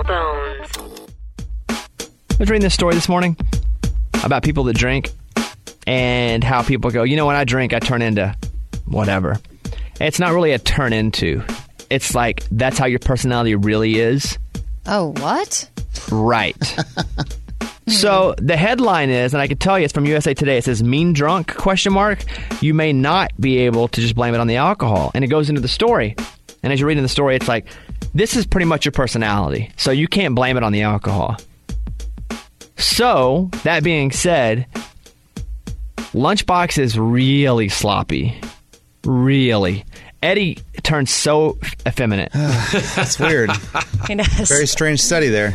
I was reading this story this morning about people that drink and how people go, you know, when I drink, I turn into whatever. It's not really a turn into. It's like that's how your personality really is. Oh, what? Right. So the headline is, and I can tell you it's from U S A Today, it says mean drunk, question mark. You may not be able to just blame it on the alcohol. And it goes into the story. And as you're reading the story, it's like, this is pretty much your personality. So you can't blame it on the alcohol. So, that being said, Lunchbox is really sloppy. Really. Eddie turns so effeminate. That's weird. He does. Very strange study there.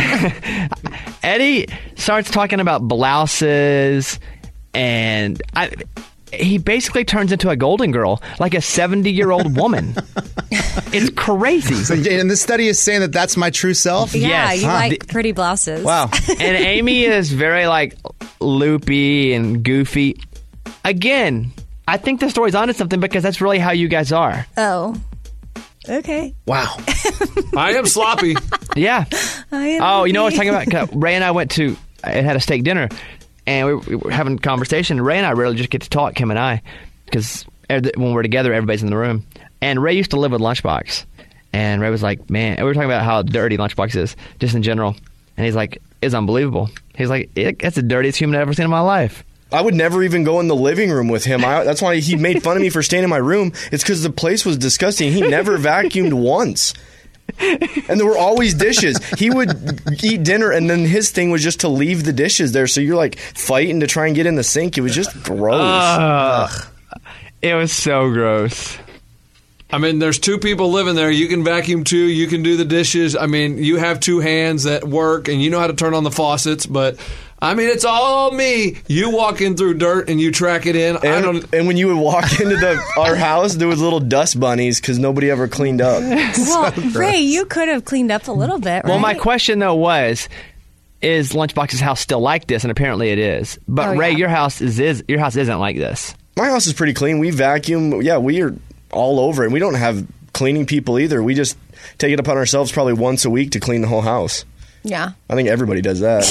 Eddie starts talking about blouses, and I, he basically turns into a Golden Girl, like a seventy-year-old woman. It's crazy. So, and this study is saying that that's my true self? Yeah, Yes. you Huh. like pretty blouses. Wow. And Amy is very, like, loopy and goofy. Again, I think the story's onto something because that's really how you guys are. Oh. Okay. Wow. I am sloppy. Yeah. I am Oh, you know what I was happy. talking about? 'Cause Ray and I went to, I had a steak dinner, and we, we were having a conversation. Ray and I rarely just get to talk, Kim and I, because when we're together, everybody's in the room. And Ray used to live with Lunchbox. And Ray was like, man, and we were talking about how dirty Lunchbox is, just in general. And he's like, it's unbelievable. He's like, it, that's the dirtiest human I've ever seen in my life. I would never even go in the living room with him. I, that's why he made fun of me for staying in my room. It's because the place was disgusting. He never vacuumed once. And there were always dishes. He would eat dinner, and then his thing was just to leave the dishes there. So you're like fighting to try and get in the sink. It was just gross. Ugh. It was so gross. I mean, there's two people living there. You can vacuum too. You can do the dishes. I mean, you have two hands that work, and you know how to turn on the faucets. But I mean, it's all me. You walk in through dirt and you track it in. I And, don't. and when you would walk into the our house, there was little dust bunnies because nobody ever cleaned up. Well, Ray, you could have cleaned up a little bit, right? Well, my question, though, was, is Lunchbox's house still like this? And apparently it is. But, Oh, Ray, yeah. your house is, is your house isn't like this. My house is pretty clean. We vacuum. Yeah, we are all over it. We don't have cleaning people either. We just take it upon ourselves probably once a week to clean the whole house. Yeah. I think everybody does that.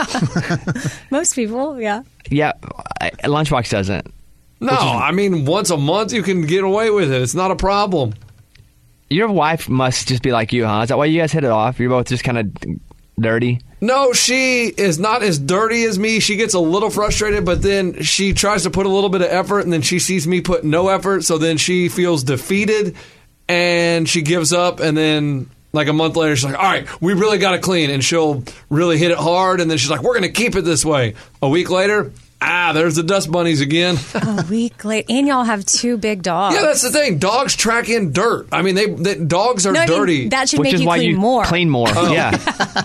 Most people, yeah. Yeah, I- Lunchbox doesn't. No, I mean, once a month you can get away with it. It's not a problem. Your wife must just be like you, huh? Is that why you guys hit it off? You're both just kind of dirty? No, she is not as dirty as me. She gets a little frustrated, but then she tries to put a little bit of effort, and then she sees me put no effort, so then she feels defeated, and she gives up, and then like a month later, she's like, all right, we really got to clean, and she'll really hit it hard, and then she's like, we're going to keep it this way. A week later, Ah, there's the dust bunnies again. A week late. And y'all have two big dogs. Yeah, that's the thing. Dogs track in dirt. I mean, they, they dogs are No, I mean, dirty. that should Which make is you why clean you more. clean more. Oh. Yeah.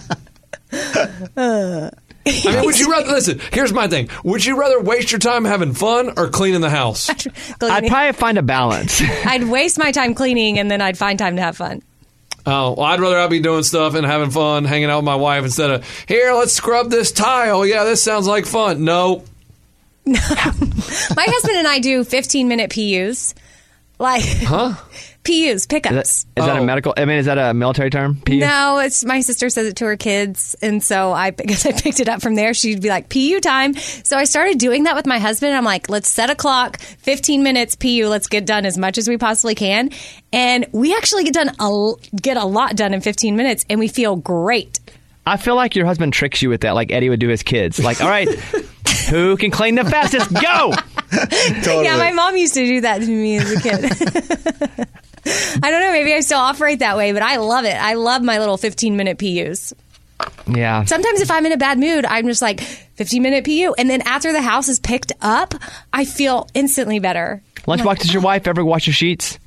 Uh, I mean, would you rather listen? Here's my thing: would you rather waste your time having fun or cleaning the house? I'd probably find a balance. I'd waste my time cleaning and then I'd find time to have fun. Oh, well, I'd rather I be doing stuff and having fun, hanging out with my wife instead of here. Let's scrub this tile. Yeah, this sounds like fun. No, My husband and I do fifteen minute P Us. Like, huh? P Us, Is pickups. that, is that a medical? I mean, is that a military term? P U? No, it's my sister says it to her kids, and so I because I picked it up from there. She'd be like P U time. So I started doing that with my husband. I'm like, let's set a clock, fifteen minutes P U. Let's get done as much as we possibly can, and we actually get done a get a lot done in fifteen minutes, and we feel great. I feel like your husband tricks you with that, like Eddie would do his kids. Like, all right, who can clean the fastest? Go! Totally. Yeah, my mom used to do that to me as a kid. I don't know, maybe I still operate that way, but I love it. I love my little fifteen minute P Us. Yeah. Sometimes if I'm in a bad mood, I'm just like fifteen minute P U. And then after the house is picked up, I feel instantly better. Lunchbox, does your wife ever wash your sheets?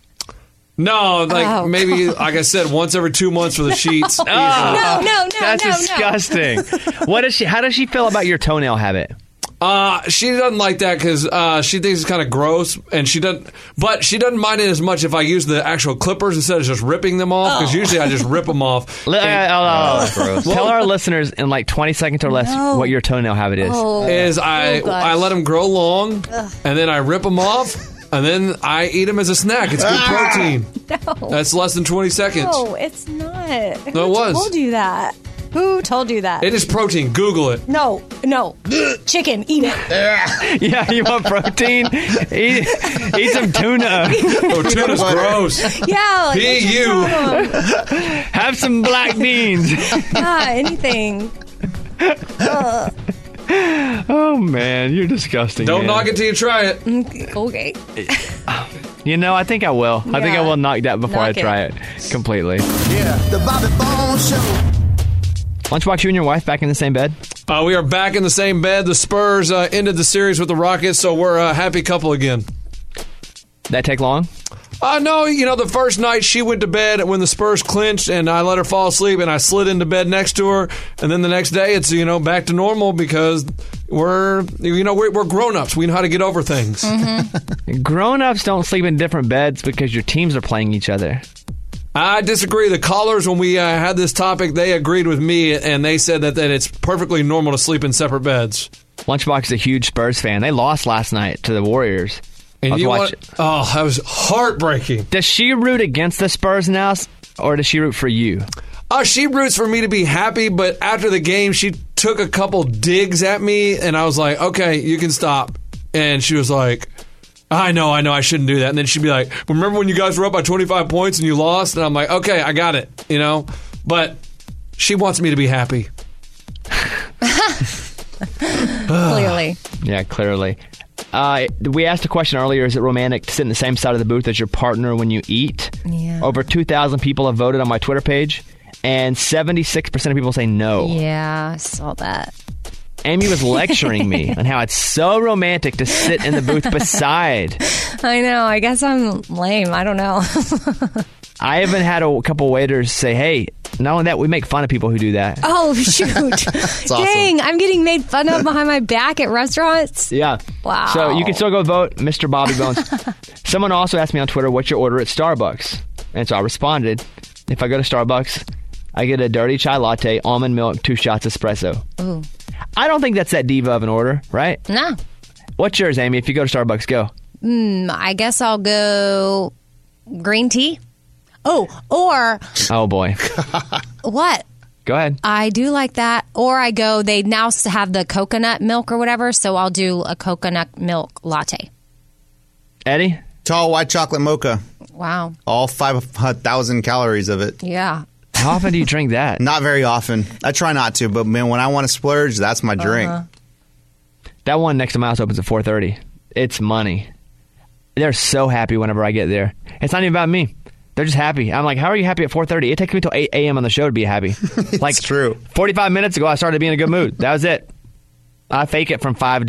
No, like Oh, maybe, like I said, once every two months for the sheets. No, no, no, That's no, no. disgusting. What does she? How does she feel about your toenail habit? Uh, she doesn't like that because uh, she thinks it's kind of gross, and she doesn't. But she doesn't mind it as much if I use the actual clippers instead of just ripping them off. Because Oh. usually I just rip them off. Li- And- uh, uh, Oh, gross. Tell our listeners in like twenty seconds or less No. what your toenail habit is. Oh. is I Oh, gosh. I let them grow long, and then I rip them off, and then I eat them as a snack. It's good protein. No. That's less than twenty seconds. No, it's not. Who it was. told you that? Who told you that? It is protein. Google it. No, no. Chicken, eat it. Yeah, you want protein? eat, eat some tuna. Oh, tuna's gross. Yeah. Like, P what's your U. problem? Have some black beans. Yeah, anything. Ugh. Oh man, you're disgusting. Don't man. knock it till you try it. Okay. You know, I think I will. I think I Yeah. will knock that before Knock I it. try it completely. Yeah, the Bobby Bones Show. Lunchbox, you and your wife back in the same bed? Uh, we are back in the same bed. The Spurs uh, ended the series with the Rockets, so we're a happy couple again. That take long? Uh, no, you know, the first night she went to bed when the Spurs clinched, and I let her fall asleep, and I slid into bed next to her. And then the next day, it's, you know, back to normal because we're, you know, we're, we're grown-ups. We know how to get over things. Mm-hmm. Grown-ups don't sleep in different beds because your teams are playing each other. I disagree. The callers, when we uh, had this topic, they agreed with me, and they said that, that it's perfectly normal to sleep in separate beds. Lunchbox is a huge Spurs fan. They lost last night to the Warriors. I And was you watching- want, oh, that was heartbreaking. Does she root against the Spurs now, or does she root for you? Uh, she roots for me to be happy, but after the game, she took a couple digs at me, and I was like, okay, you can stop. And she was like, I know, I know, I shouldn't do that. And then she'd be like, remember when you guys were up by twenty-five points and you lost? And I'm like, okay, I got it, you know? But she wants me to be happy. Clearly. Yeah, clearly. Uh, we asked a question earlier, is it romantic to sit in the same side of the booth as your partner when you eat? Yeah. Over two thousand people have voted on my Twitter page, and seventy-six percent of people say no. Yeah, I saw that. Amy was lecturing me on how it's so romantic to sit in the booth beside. I know. I guess I'm lame. I don't know. I even had a couple waiters say, hey, not only that, we make fun of people who do that. Oh, shoot. awesome. Dang, I'm getting made fun of behind my back at restaurants. Yeah. Wow. So you can still go vote, Mister Bobby Bones. Someone also asked me on Twitter, what's your order at Starbucks? And so I responded, if I go to Starbucks, I get a dirty chai latte, almond milk, two shots espresso. Ooh. I don't think that's that diva of an order, right? No. What's yours, Amy? If you go to Starbucks, go. Mm, I guess I'll go green tea. Oh, or Oh, boy. what? Go ahead. I do like that. Or I go, they now have the coconut milk or whatever, so I'll do a coconut milk latte. Eddie? Tall white chocolate mocha. Wow. All five thousand calories of it. Yeah. How often do you drink that? Not very often. I try not to, but man, when I want to splurge, that's my drink. Uh-huh. That one next to my house opens at four thirty. It's money. They're so happy whenever I get there. It's not even about me. They're just happy. I'm like, how are you happy at four thirty? It takes me till eight a.m. on the show to be happy. Like, true. forty-five minutes ago, I started to be in a good mood. That was it. I fake it from five to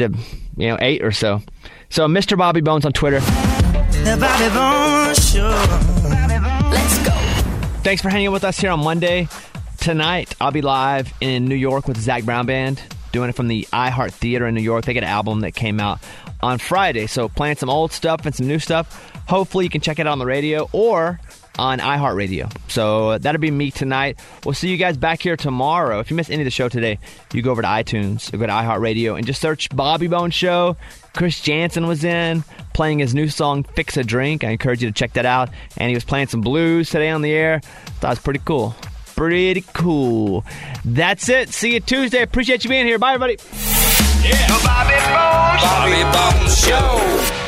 you know, eight or so. So Mister Bobby Bones on Twitter. The Bobby Bones Show. Let's go. Thanks for hanging with us here on Monday. Tonight, I'll be live in New York with the Zac Brown Band, doing it from the iHeart Theater in New York. They got an album that came out on Friday, so playing some old stuff and some new stuff. Hopefully, you can check it out on the radio or on iHeartRadio. So that'll be me tonight. We'll see you guys back here tomorrow. If you missed any of the show today, you go over to iTunes, or go to iHeartRadio, and just search Bobby Bones Show. Chris Jansen was in, playing his new song, Fix a Drink. I encourage you to check that out. And he was playing some blues today on the air. Thought it was pretty cool. Pretty cool. That's it. See you Tuesday. Appreciate you being here. Bye, everybody. Yeah. The Bobby Bones Show. Bobby Bones Show.